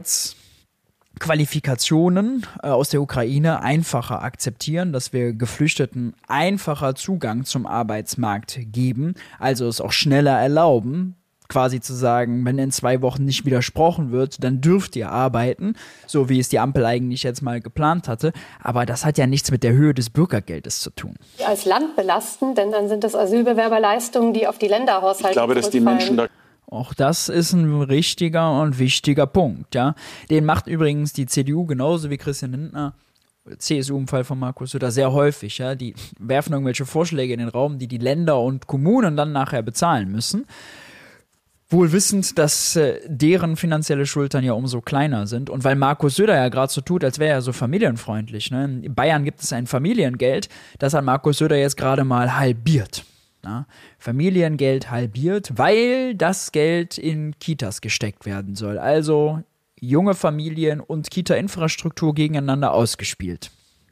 Arbeitsqualifikationen aus der Ukraine einfacher akzeptieren, dass wir Geflüchteten einfacher Zugang zum Arbeitsmarkt geben, also es auch schneller erlauben, quasi zu sagen, wenn in 2 Wochen nicht widersprochen wird, dann dürft ihr arbeiten, so wie es die Ampel eigentlich jetzt mal geplant hatte. Aber das hat ja nichts mit der Höhe des Bürgergeldes zu tun. Als Land belasten, denn dann sind das Asylbewerberleistungen, die auf die Länderhaushalte Ich glaube, dass die Menschen da... Auch das ist ein richtiger und wichtiger Punkt, ja. Den macht übrigens die CDU genauso wie Christian Lindner, CSU im Fall von Markus Söder, sehr häufig, ja. Die werfen irgendwelche Vorschläge in den Raum, die Länder und Kommunen dann nachher bezahlen müssen. Wohl wissend, dass deren finanzielle Schultern ja umso kleiner sind. Und weil Markus Söder ja gerade so tut, als wäre er so familienfreundlich. Ne? In Bayern gibt es ein Familiengeld, das hat Markus Söder jetzt gerade mal halbiert. Ja? Familiengeld halbiert, weil das Geld in Kitas gesteckt werden soll. Also junge Familien und Kita-Infrastruktur gegeneinander ausgespielt.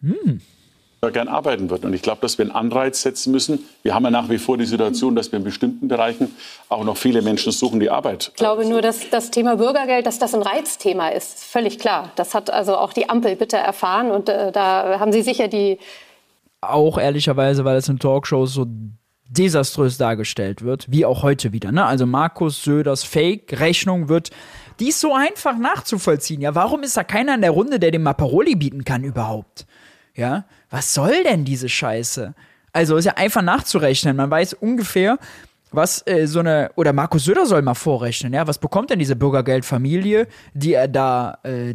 Gern arbeiten würden. Und ich glaube, dass wir einen Anreiz setzen müssen. Wir haben ja nach wie vor die Situation, dass wir in bestimmten Bereichen auch noch viele Menschen suchen, die Arbeit. Ich glaube nur, dass das Thema Bürgergeld, dass das ein Reizthema ist. Völlig klar. Das hat also auch die Ampel bitter erfahren. Und da haben Sie sicher die... Auch ehrlicherweise, weil es in Talkshows so desaströs dargestellt wird, wie auch heute wieder. Ne? Also Markus Söders Fake-Rechnung die ist so einfach nachzuvollziehen. Ja, warum ist da keiner in der Runde, der dem mal Paroli bieten kann überhaupt? Ja, was soll denn diese Scheiße? Also ist ja einfach nachzurechnen. Man weiß ungefähr, was oder Markus Söder soll mal vorrechnen. Ja, was bekommt denn diese Bürgergeldfamilie, die er da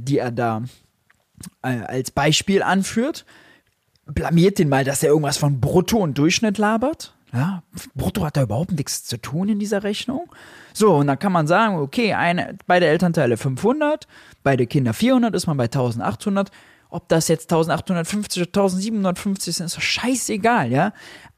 als Beispiel anführt? Blamiert den mal, dass er irgendwas von Brutto und Durchschnitt labert? Ja, brutto hat da überhaupt nichts zu tun in dieser Rechnung. So, und dann kann man sagen, okay, beide Elternteile 500, beide Kinder 400, ist man bei 1800. Ob das jetzt 1850 oder 1750 sind, ist doch scheißegal, ja.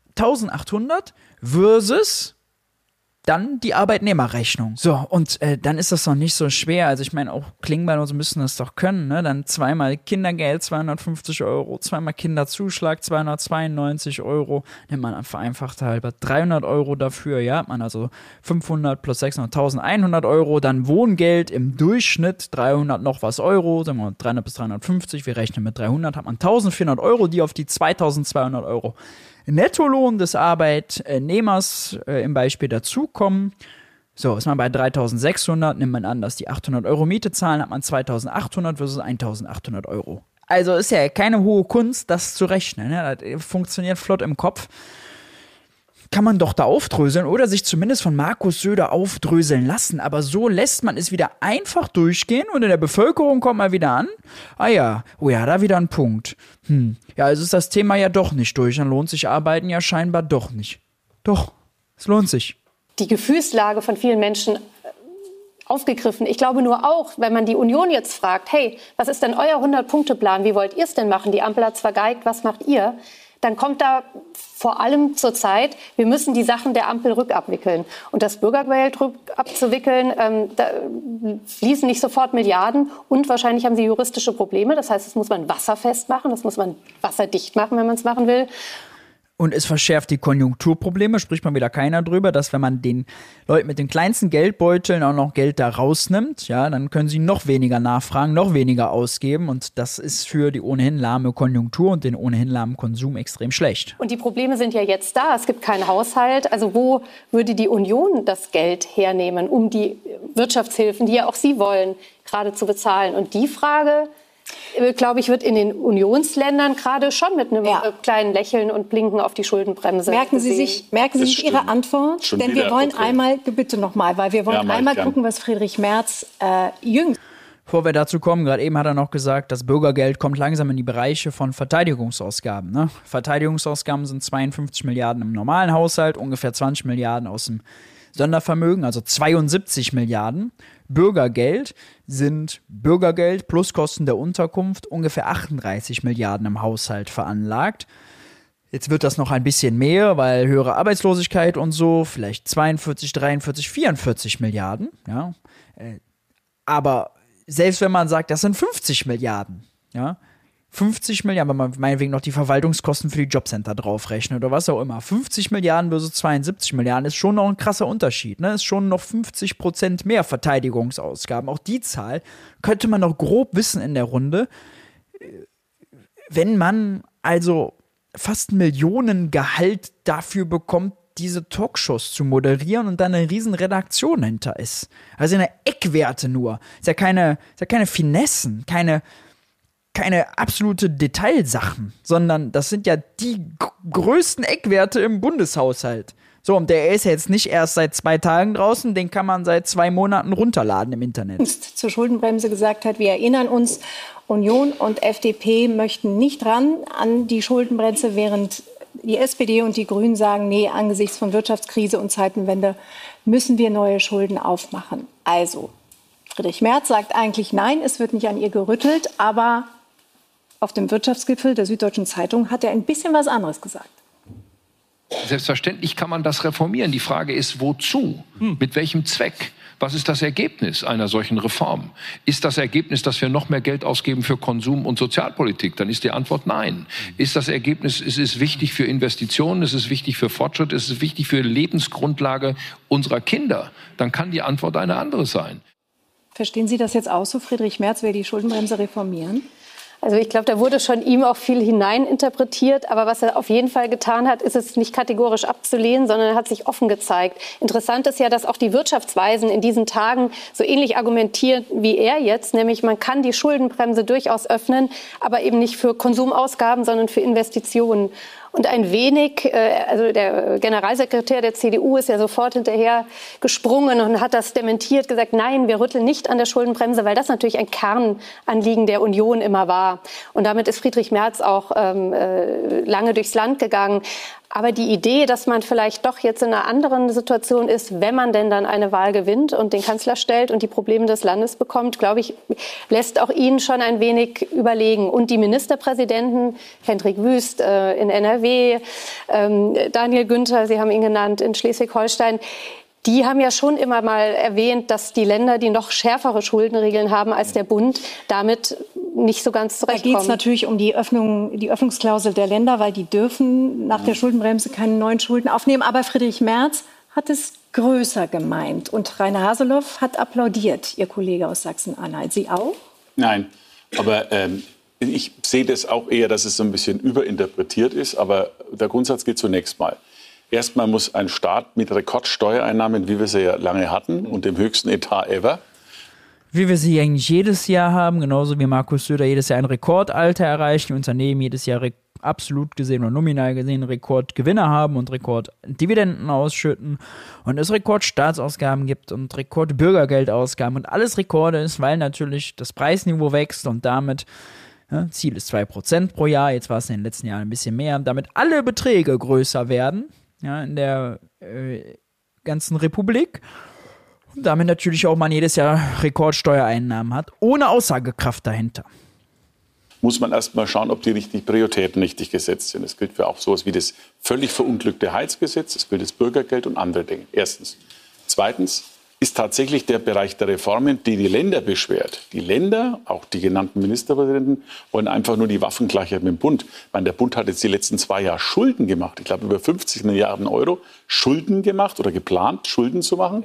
1800 versus dann die Arbeitnehmerrechnung. So, und dann ist das doch nicht so schwer. Also ich meine, auch Klingbeil und so müssen das doch können, ne? Dann zweimal Kindergeld, 250 €, zweimal Kinderzuschlag, 292 €, nimmt man vereinfacht halber 300 € dafür, ja, hat man also 500 plus 600, 1100 €, dann Wohngeld im Durchschnitt 300 noch was Euro, sagen wir mal 300 bis 350, wir rechnen mit 300, hat man 1400 €, die auf die 2200 € Nettolohn des Arbeitnehmers im Beispiel dazukommen. So, ist man bei 3600, nimmt man an, dass die 800 € Miete zahlen, hat man 2800 versus 1800 €. Also ist ja keine hohe Kunst, das zu rechnen. Ne? Das funktioniert flott im Kopf. Kann man doch da aufdröseln oder sich zumindest von Markus Söder aufdröseln lassen. Aber so lässt man es wieder einfach durchgehen und in der Bevölkerung kommt mal wieder an. Ah ja, oh ja, da wieder ein Punkt. Ja, also ist das Thema ja doch nicht durch. Dann lohnt sich Arbeiten ja scheinbar doch nicht. Doch, es lohnt sich. Die Gefühlslage von vielen Menschen aufgegriffen. Ich glaube nur auch, wenn man die Union jetzt fragt, hey, was ist denn euer 100-Punkte-Plan? Wie wollt ihr es denn machen? Die Ampel hat es vergeigt, was macht ihr? Dann kommt da vor allem zur Zeit, wir müssen die Sachen der Ampel rückabwickeln. Und das Bürgergeld rückabzuwickeln, da fließen nicht sofort Milliarden und wahrscheinlich haben sie juristische Probleme. Das heißt, das muss man wasserfest machen, das muss man wasserdicht machen, wenn man es machen will. Und es verschärft die Konjunkturprobleme, spricht mal wieder keiner drüber, dass wenn man den Leuten mit den kleinsten Geldbeuteln auch noch Geld da rausnimmt, ja, dann können sie noch weniger nachfragen, noch weniger ausgeben und das ist für die ohnehin lahme Konjunktur und den ohnehin lahmen Konsum extrem schlecht. Und die Probleme sind ja jetzt da, es gibt keinen Haushalt, also wo würde die Union das Geld hernehmen, um die Wirtschaftshilfen, die ja auch sie wollen, gerade zu bezahlen? Und die Frage, glaube ich, wird in den Unionsländern gerade schon mit einem kleinen Lächeln und Blinken auf die Schuldenbremse Merken Sie sich Ihre Antwort? Schon denn wir wollen bitte nochmal, weil wir wollen einmal gucken, was Friedrich Merz jüngst. Bevor wir dazu kommen, gerade eben hat er noch gesagt, das Bürgergeld kommt langsam in die Bereiche von Verteidigungsausgaben. Ne? Verteidigungsausgaben sind 52 Milliarden im normalen Haushalt, ungefähr 20 Milliarden aus dem Sondervermögen, also 72 Milliarden. Bürgergeld sind Bürgergeld plus Kosten der Unterkunft, ungefähr 38 Milliarden im Haushalt veranlagt. Jetzt wird das noch ein bisschen mehr, weil höhere Arbeitslosigkeit und so, vielleicht 42, 43, 44 Milliarden. Ja. Aber selbst wenn man sagt, das sind 50 Milliarden, ja, 50 Milliarden, wenn man meinetwegen noch die Verwaltungskosten für die Jobcenter draufrechnet oder was auch immer. 50 Milliarden versus 72 Milliarden ist schon noch ein krasser Unterschied. Ne? Ist schon noch 50% mehr Verteidigungsausgaben. Auch die Zahl könnte man noch grob wissen in der Runde. Wenn man also fast Millionengehalt dafür bekommt, diese Talkshows zu moderieren und dann eine riesen Redaktion hinter ist. Also eine Eckwerte nur. Ist ja keine Finessen, keine absolute Detailsachen, sondern das sind ja die größten Eckwerte im Bundeshaushalt. So, und der ist ja jetzt nicht erst seit 2 Tagen draußen, den kann man seit 2 Monaten runterladen im Internet. Zur Schuldenbremse gesagt hat, wir erinnern uns, Union und FDP möchten nicht ran an die Schuldenbremse, während die SPD und die Grünen sagen, nee, angesichts von Wirtschaftskrise und Zeitenwende müssen wir neue Schulden aufmachen. Also, Friedrich Merz sagt eigentlich, nein, es wird nicht an ihr gerüttelt, aber auf dem Wirtschaftsgipfel der Süddeutschen Zeitung hat er ein bisschen was anderes gesagt. Selbstverständlich kann man das reformieren. Die Frage ist, wozu? Mit welchem Zweck? Was ist das Ergebnis einer solchen Reform? Ist das Ergebnis, dass wir noch mehr Geld ausgeben für Konsum und Sozialpolitik? Dann ist die Antwort nein. Ist das Ergebnis, es ist wichtig für Investitionen, es ist wichtig für Fortschritt, es ist wichtig für Lebensgrundlage unserer Kinder? Dann kann die Antwort eine andere sein. Verstehen Sie das jetzt auch so, Friedrich Merz will die Schuldenbremse reformieren? Also ich glaube, da wurde schon ihm auch viel hineininterpretiert. Aber was er auf jeden Fall getan hat, ist es nicht kategorisch abzulehnen, sondern er hat sich offen gezeigt. Interessant ist ja, dass auch die Wirtschaftsweisen in diesen Tagen so ähnlich argumentieren wie er jetzt. Nämlich man kann die Schuldenbremse durchaus öffnen, aber eben nicht für Konsumausgaben, sondern für Investitionen. Und ein wenig, also der Generalsekretär der CDU ist ja sofort hinterher gesprungen und hat das dementiert, gesagt, nein, wir rütteln nicht an der Schuldenbremse, weil das natürlich ein Kernanliegen der Union immer war. Und damit ist Friedrich Merz auch lange durchs Land gegangen. Aber die Idee, dass man vielleicht doch jetzt in einer anderen Situation ist, wenn man denn dann eine Wahl gewinnt und den Kanzler stellt und die Probleme des Landes bekommt, glaube ich, lässt auch ihn schon ein wenig überlegen. Und die Ministerpräsidenten, Hendrik Wüst in NRW, Daniel Günther, Sie haben ihn genannt, in Schleswig-Holstein, die haben ja schon immer mal erwähnt, dass die Länder, die noch schärfere Schuldenregeln haben als der Bund, damit nicht so ganz zurechtkommen. Da geht es natürlich um die Öffnungsklausel der Länder, weil die dürfen nach der Schuldenbremse keine neuen Schulden aufnehmen. Aber Friedrich Merz hat es größer gemeint. Und Rainer Haseloff hat applaudiert, Ihr Kollege aus Sachsen-Anhalt. Sie auch? Nein, aber ich sehe das auch eher, dass es so ein bisschen überinterpretiert ist. Aber der Grundsatz geht zunächst mal. Erstmal muss ein Staat mit Rekordsteuereinnahmen, wie wir sie ja lange hatten, und dem höchsten Etat ever, wie wir sie eigentlich jedes Jahr haben, genauso wie Markus Söder jedes Jahr ein Rekordalter erreicht, die Unternehmen jedes Jahr absolut gesehen oder nominal gesehen Rekordgewinne haben und Rekorddividenden ausschütten und es Rekordstaatsausgaben gibt und Rekordbürgergeldausgaben und alles Rekorde ist, weil natürlich das Preisniveau wächst und damit, Ziel ist 2% pro Jahr, jetzt war es in den letzten Jahren ein bisschen mehr, damit alle Beträge größer werden, in der ganzen Republik. Und damit natürlich auch man jedes Jahr Rekordsteuereinnahmen hat, ohne Aussagekraft dahinter. Muss man erst mal schauen, ob die Prioritäten richtig gesetzt sind. Das gilt für auch sowas wie das völlig verunglückte Heizgesetz, das gilt das Bürgergeld und andere Dinge. Erstens. Zweitens ist tatsächlich der Bereich der Reformen, die Länder beschwert. Die Länder, auch die genannten Ministerpräsidenten, wollen einfach nur die Waffengleichheit mit dem Bund. Ich meine, der Bund hat jetzt die letzten 2 Jahre Schulden gemacht. Ich glaube, über 50 Milliarden Euro Schulden gemacht oder geplant, Schulden zu machen.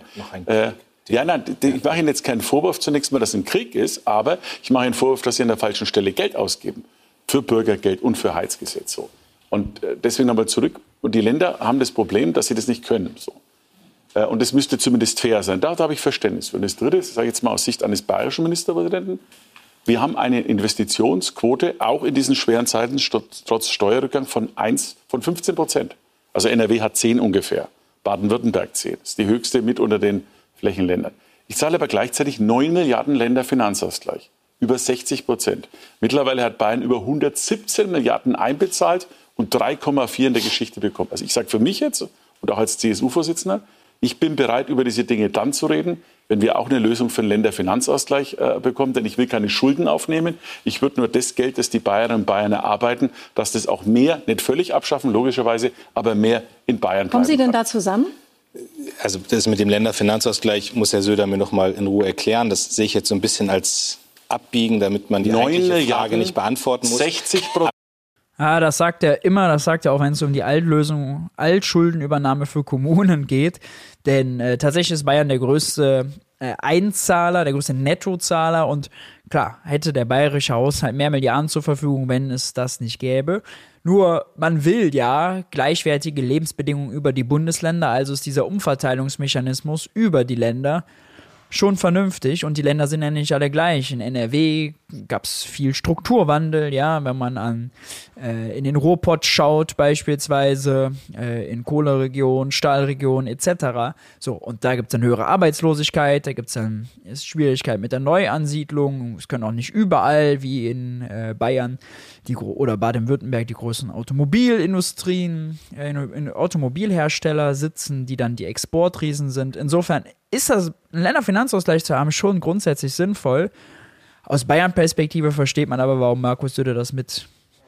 Ich mache Ihnen jetzt keinen Vorwurf zunächst mal, dass es ein Krieg ist, aber ich mache Ihnen einen Vorwurf, dass Sie an der falschen Stelle Geld ausgeben. Für Bürgergeld und für Heizgesetz. So. Und deswegen nochmal zurück. Und die Länder haben das Problem, dass sie das nicht können. So. Und das müsste zumindest fair sein. Da habe ich Verständnis für. Und das Dritte, das sage ich jetzt mal aus Sicht eines bayerischen Ministerpräsidenten, wir haben eine Investitionsquote, auch in diesen schweren Zeiten, trotz Steuerrückgang, von 15%. Also NRW hat 10 ungefähr, Baden-Württemberg 10. Das ist die höchste mit unter den Flächenländern. Ich zahle aber gleichzeitig 9 Milliarden Länderfinanzausgleich, über 60%. Mittlerweile hat Bayern über 117 Milliarden einbezahlt und 3,4 in der Geschichte bekommen. Also ich sage für mich jetzt, und auch als CSU-Vorsitzender, ich bin bereit, über diese Dinge dann zu reden, wenn wir auch eine Lösung für den Länderfinanzausgleich bekommen. Denn ich will keine Schulden aufnehmen. Ich würde nur das Geld, das die Bayerinnen und Bayern erarbeiten, dass das auch mehr, nicht völlig abschaffen, logischerweise, aber mehr in Bayern bleiben. Kommen Sie denn da zusammen? Also das mit dem Länderfinanzausgleich muss Herr Söder mir noch mal in Ruhe erklären. Das sehe ich jetzt so ein bisschen als Abbiegen, damit man die eigentliche Frage nicht beantworten muss. 60%. Das sagt er immer, das sagt er auch, wenn es um die Altschuldenübernahme für Kommunen geht. Denn tatsächlich ist Bayern der größte Einzahler, der größte Nettozahler. Und klar, hätte der bayerische Haushalt mehr Milliarden zur Verfügung, wenn es das nicht gäbe. Nur, man will ja gleichwertige Lebensbedingungen über die Bundesländer, also ist dieser Umverteilungsmechanismus über die Länder schon vernünftig und die Länder sind ja nicht alle gleich. In NRW gab es viel Strukturwandel, ja, wenn man in den Ruhrpott schaut beispielsweise, in Kohleregionen, Stahlregionen etc. So, und da gibt es dann höhere Arbeitslosigkeit, da gibt es dann Schwierigkeiten mit der Neuansiedlung, es können auch nicht überall, wie in Bayern oder Baden-Württemberg, die großen Automobilindustrien, Automobilhersteller sitzen, die dann die Exportriesen sind. Insofern ist das, einen Länderfinanzausgleich zu haben, schon grundsätzlich sinnvoll. Aus Bayern-Perspektive versteht man aber, warum Markus Söder das mit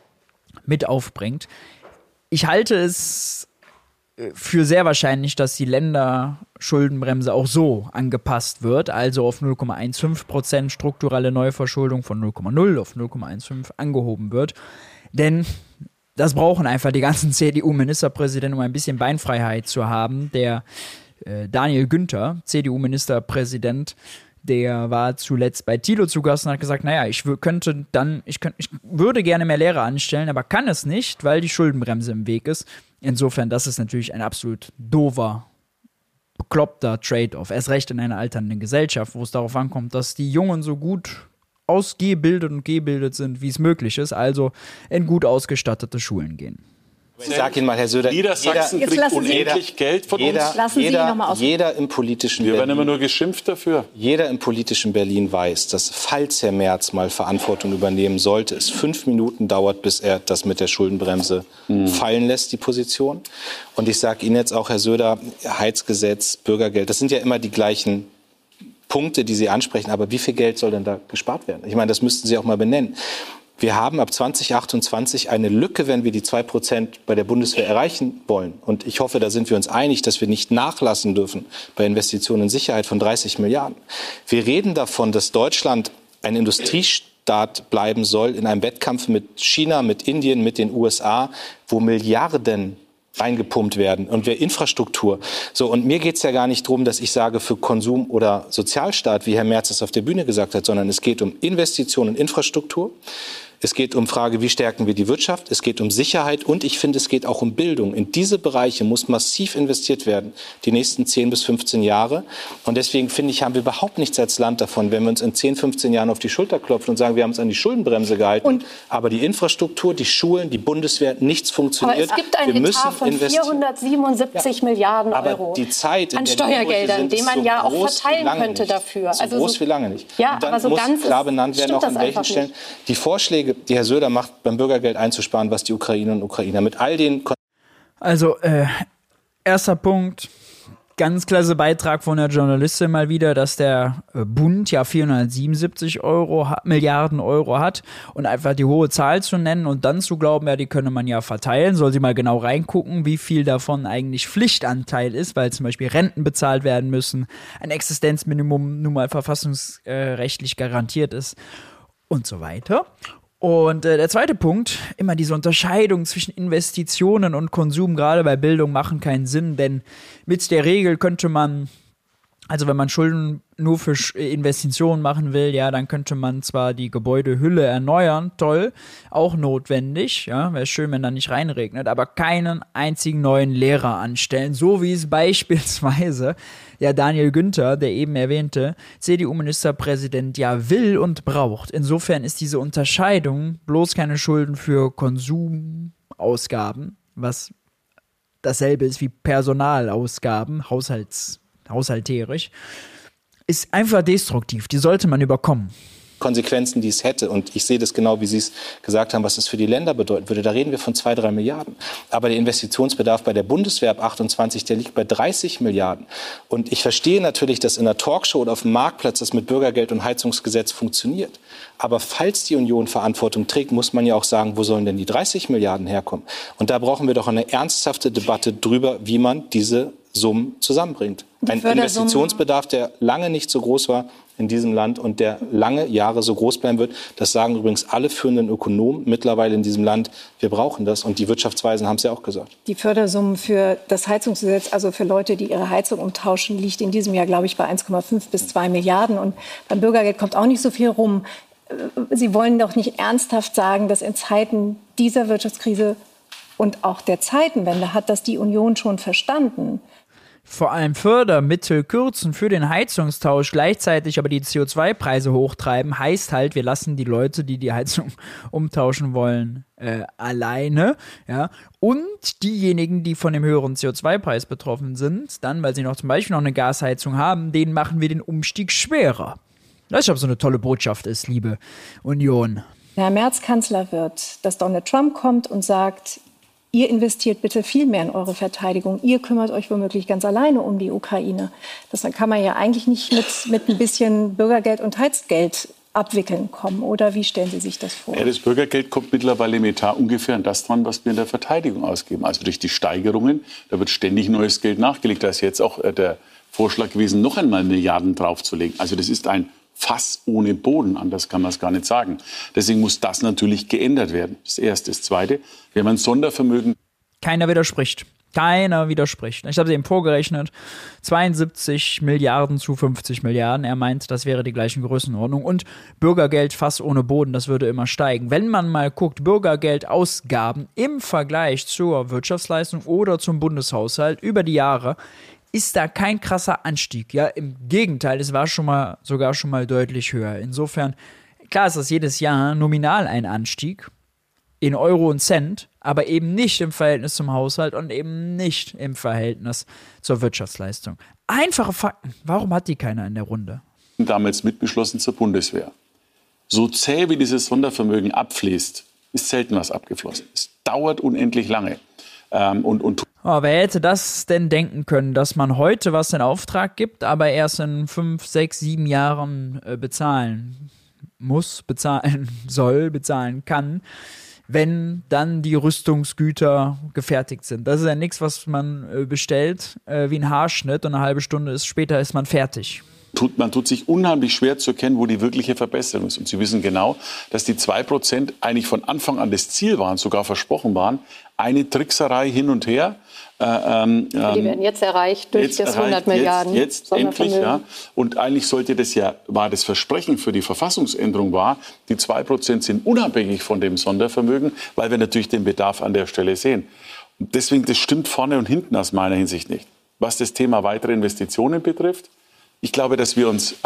aufbringt. Ich halte es für sehr wahrscheinlich, dass die Länderschuldenbremse auch so angepasst wird, also auf 0,15% strukturelle Neuverschuldung von 0,0 auf 0,15 angehoben wird. Denn das brauchen einfach die ganzen CDU-Ministerpräsidenten, um ein bisschen Beinfreiheit zu haben. Der Daniel Günther, CDU-Ministerpräsident, der war zuletzt bei Thilo zu Gast und hat gesagt, naja, ich würde gerne mehr Lehrer anstellen, aber kann es nicht, weil die Schuldenbremse im Weg ist. Insofern, das ist natürlich ein absolut doofer, bekloppter Trade-off. Erst recht in einer alternden Gesellschaft, wo es darauf ankommt, dass die Jungen so gut ausgebildet und gebildet sind, wie es möglich ist, also in gut ausgestattete Schulen gehen. Ich sage Ihnen mal, Herr Söder, Niedersachsen kriegt unendlich Geld von uns. Jeder im politischen Wir werden Berlin, immer nur geschimpft dafür. Jeder im politischen Berlin weiß, dass falls Herr Merz mal Verantwortung übernehmen sollte, es 5 Minuten dauert, bis er das mit der Schuldenbremse fallen lässt, die Position. Und ich sage Ihnen jetzt auch, Herr Söder, Heizgesetz, Bürgergeld, das sind ja immer die gleichen Punkte, die Sie ansprechen. Aber wie viel Geld soll denn da gespart werden? Ich meine, das müssten Sie auch mal benennen. Wir haben ab 2028 eine Lücke, wenn wir die 2% bei der Bundeswehr erreichen wollen. Und ich hoffe, da sind wir uns einig, dass wir nicht nachlassen dürfen bei Investitionen in Sicherheit von 30 Milliarden. Wir reden davon, dass Deutschland ein Industriestaat bleiben soll in einem Wettkampf mit China, mit Indien, mit den USA, wo Milliarden reingepumpt werden und wir Infrastruktur. So, und mir geht es ja gar nicht darum, dass ich sage für Konsum oder Sozialstaat, wie Herr Merz es auf der Bühne gesagt hat, sondern es geht um Investitionen in Infrastruktur. Es geht um Frage, wie stärken wir die Wirtschaft? Es geht um Sicherheit und ich finde, es geht auch um Bildung. In diese Bereiche muss massiv investiert werden, die nächsten 10 bis 15 Jahre. Und deswegen finde ich, haben wir überhaupt nichts als Land davon, wenn wir uns in 10, 15 Jahren auf die Schulter klopfen und sagen, wir haben uns an die Schuldenbremse gehalten. Aber die Infrastruktur, die Schulen, die Bundeswehr, nichts funktioniert. Aber es gibt einen Etat von 477 Milliarden Euro die Zeit an Steuergeldern, den man ja auch verteilen könnte dafür. So groß wie lange nicht. Ja, und dann aber so muss ganz klar benannt werden, auch an welchen Stellen. Die Vorschläge, die Herr Söder macht, beim Bürgergeld einzusparen, was die Ukrainerinnen und Ukrainer mit all den... Also, erster Punkt, ganz klasse Beitrag von der Journalistin mal wieder, dass der Bund ja 477 Milliarden Euro hat und einfach die hohe Zahl zu nennen und dann zu glauben, ja, die könne man ja verteilen, soll sie mal genau reingucken, wie viel davon eigentlich Pflichtanteil ist, weil zum Beispiel Renten bezahlt werden müssen, ein Existenzminimum nun mal verfassungsrechtlich garantiert ist und so weiter. Und der zweite Punkt, immer diese Unterscheidung zwischen Investitionen und Konsum, gerade bei Bildung, machen keinen Sinn, denn mit der Regel könnte man, also wenn man Schulden nur für Investitionen machen will, ja, dann könnte man zwar die Gebäudehülle erneuern, toll, auch notwendig, ja, wäre schön, wenn da nicht reinregnet, aber keinen einzigen neuen Lehrer anstellen, so wie es beispielsweise ja Daniel Günther, der eben erwähnte, CDU-Ministerpräsident, ja will und braucht. Insofern ist diese Unterscheidung bloß keine Schulden für Konsumausgaben, was dasselbe ist wie Personalausgaben, haushalterisch, ist einfach destruktiv. Die sollte man überkommen. Konsequenzen, die es hätte. Und ich sehe das genau, wie Sie es gesagt haben, was es für die Länder bedeuten würde. Da reden wir von 2-3 Milliarden. Aber der Investitionsbedarf bei der Bundeswehr ab 28, der liegt bei 30 Milliarden. Und ich verstehe natürlich, dass in der Talkshow oder auf dem Marktplatz das mit Bürgergeld und Heizungsgesetz funktioniert. Aber falls die Union Verantwortung trägt, muss man ja auch sagen, wo sollen denn die 30 Milliarden herkommen? Und da brauchen wir doch eine ernsthafte Debatte drüber, wie man diese Summen zusammenbringt. Ein Investitionsbedarf, der lange nicht so groß war in diesem Land und der lange Jahre so groß bleiben wird. Das sagen übrigens alle führenden Ökonomen mittlerweile in diesem Land. Wir brauchen das und die Wirtschaftsweisen haben es ja auch gesagt. Die Fördersummen für das Heizungsgesetz, also für Leute, die ihre Heizung umtauschen, liegt in diesem Jahr, glaube ich, bei 1,5 bis 2 Milliarden. Und beim Bürgergeld kommt auch nicht so viel rum. Sie wollen doch nicht ernsthaft sagen, dass in Zeiten dieser Wirtschaftskrise und auch der Zeitenwende hat das die Union schon verstanden. Vor allem Fördermittel kürzen für den Heizungstausch, gleichzeitig aber die CO2-Preise hochtreiben, heißt halt, wir lassen die Leute, die die Heizung umtauschen wollen, alleine. Ja? Und diejenigen, die von dem höheren CO2-Preis betroffen sind, dann, weil sie noch zum Beispiel noch eine Gasheizung haben, denen machen wir den Umstieg schwerer. Das ist, ob so eine tolle Botschaft ist, liebe Union. Herr Merz Kanzler wird, dass Donald Trump kommt und sagt, ihr investiert bitte viel mehr in eure Verteidigung. Ihr kümmert euch womöglich ganz alleine um die Ukraine. Das kann man ja eigentlich nicht mit ein bisschen Bürgergeld und Heizgeld abwickeln kommen. Oder wie stellen Sie sich das vor? Ja, das Bürgergeld kommt mittlerweile im Etat ungefähr an das dran, was wir in der Verteidigung ausgeben. Also durch die Steigerungen, da wird ständig neues Geld nachgelegt. Da ist jetzt auch der Vorschlag gewesen, noch einmal Milliarden draufzulegen. Also das ist ein Fass ohne Boden, anders kann man es gar nicht sagen. Deswegen muss das natürlich geändert werden. Das Erste. Das Zweite, wir haben ein Sondervermögen. Keiner widerspricht. Keiner widerspricht. Ich habe es eben vorgerechnet. 72 Milliarden zu 50 Milliarden. Er meint, das wäre die gleiche Größenordnung. Und Bürgergeld Fass ohne Boden, das würde immer steigen. Wenn man mal guckt, Bürgergeldausgaben im Vergleich zur Wirtschaftsleistung oder zum Bundeshaushalt über die Jahre, ist da kein krasser Anstieg. Ja, im Gegenteil, es war sogar schon mal deutlich höher. Insofern, klar ist das jedes Jahr nominal ein Anstieg, in Euro und Cent, aber eben nicht im Verhältnis zum Haushalt und eben nicht im Verhältnis zur Wirtschaftsleistung. Einfache Fakten. Warum hat die keiner in der Runde? Damals mitbeschlossen zur Bundeswehr. So zäh wie dieses Sondervermögen abfließt, ist selten was abgeflossen. Es dauert unendlich lange. Wer hätte das denn denken können, dass man heute was in Auftrag gibt, aber erst in 5, 6, 7 Jahren bezahlen muss, bezahlen soll, bezahlen kann, wenn dann die Rüstungsgüter gefertigt sind. Das ist ja nichts, was man bestellt wie ein Haarschnitt und eine halbe Stunde später ist man fertig. Man tut sich unheimlich schwer zu erkennen, wo die wirkliche Verbesserung ist. Und Sie wissen genau, dass die 2% eigentlich von Anfang an das Ziel waren, sogar versprochen waren. Eine Trickserei hin und her. Die werden jetzt erreicht durch das 100 Milliarden. Jetzt endlich, ja. Und eigentlich sollte das war das Versprechen für die Verfassungsänderung die 2% sind unabhängig von dem Sondervermögen, weil wir natürlich den Bedarf an der Stelle sehen. Und deswegen, das stimmt vorne und hinten aus meiner Hinsicht nicht. Was das Thema weitere Investitionen betrifft, ich glaube, dass wir uns,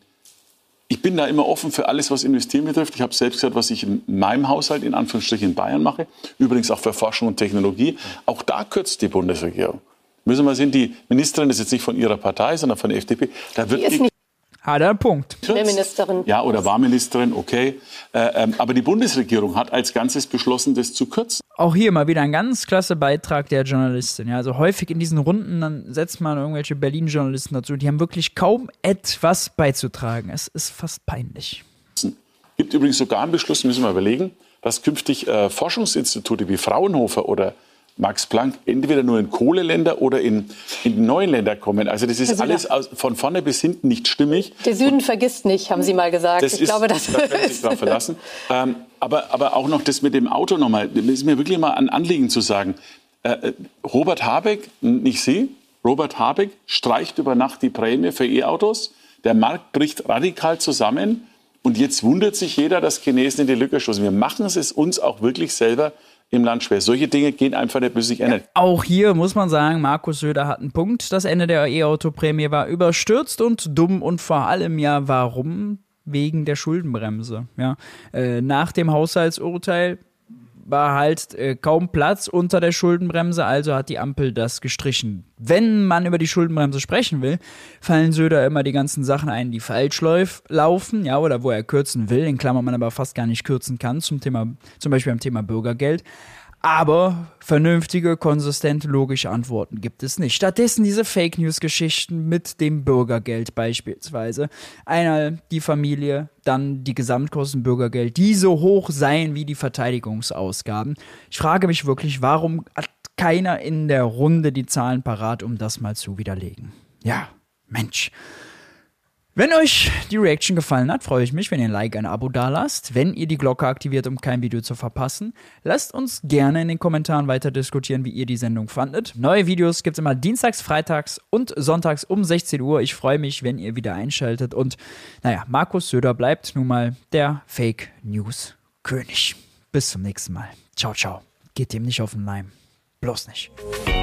ich bin da immer offen für alles, was Investieren betrifft. Ich habe selbst gesagt, was ich in meinem Haushalt, in Anführungsstrichen in Bayern mache, übrigens auch für Forschung und Technologie, auch da kürzt die Bundesregierung. Müssen wir sehen, die Ministerin ist jetzt nicht von ihrer Partei, sondern von der FDP. Da wird hat er einen Punkt. Der Ministerin. Ja, oder war Ministerin, okay. Aber die Bundesregierung hat als Ganzes beschlossen, das zu kürzen. Auch hier mal wieder ein ganz klasse Beitrag der Journalistin. Ja, also häufig in diesen Runden, dann setzt man irgendwelche Berlin-Journalisten dazu, die haben wirklich kaum etwas beizutragen. Es ist fast peinlich. Es gibt übrigens sogar einen Beschluss, müssen wir überlegen, dass künftig Forschungsinstitute wie Fraunhofer oder Max Planck entweder nur in Kohleländer oder in neuen Länder kommen. Also das ist alles von vorne bis hinten nicht stimmig. Der Süden vergisst nicht, haben Sie mal gesagt. Ich glaube, das da können Sie sich drauf verlassen. Aber auch noch das mit dem Auto nochmal. Das ist mir wirklich mal ein Anliegen zu sagen. Robert Habeck, nicht Sie, Robert Habeck streicht über Nacht die Prämie für E-Autos. Der Markt bricht radikal zusammen. Und jetzt wundert sich jeder, dass Chinesen in die Lücke stoßen. Wir machen es uns auch wirklich selber im Land schwer. Solche Dinge gehen einfach nicht, bis sich ändern. Auch hier muss man sagen, Markus Söder hat einen Punkt. Das Ende der E-Auto-Prämie war überstürzt und dumm und vor allem warum? Wegen der Schuldenbremse. Ja. Nach dem Haushaltsurteil war halt kaum Platz unter der Schuldenbremse, also hat die Ampel das gestrichen. Wenn man über die Schuldenbremse sprechen will, fallen Söder immer die ganzen Sachen ein, die falsch laufen, ja, oder wo er kürzen will, in Klammern man aber fast gar nicht kürzen kann, zum Beispiel beim Thema Bürgergeld. Aber vernünftige, konsistente, logische Antworten gibt es nicht. Stattdessen diese Fake-News-Geschichten mit dem Bürgergeld beispielsweise. Einmal die Familie, dann die Gesamtkosten Bürgergeld, die so hoch seien wie die Verteidigungsausgaben. Ich frage mich wirklich, warum hat keiner in der Runde die Zahlen parat, um das mal zu widerlegen? Ja, Mensch. Wenn euch die Reaction gefallen hat, freue ich mich, wenn ihr ein Like, ein Abo dalasst, wenn ihr die Glocke aktiviert, um kein Video zu verpassen. Lasst uns gerne in den Kommentaren weiter diskutieren, wie ihr die Sendung fandet. Neue Videos gibt es immer dienstags, freitags und sonntags um 16 Uhr. Ich freue mich, wenn ihr wieder einschaltet. Und Markus Söder bleibt nun mal der Fake-News-König. Bis zum nächsten Mal. Ciao, ciao. Geht dem nicht auf den Leim. Bloß nicht.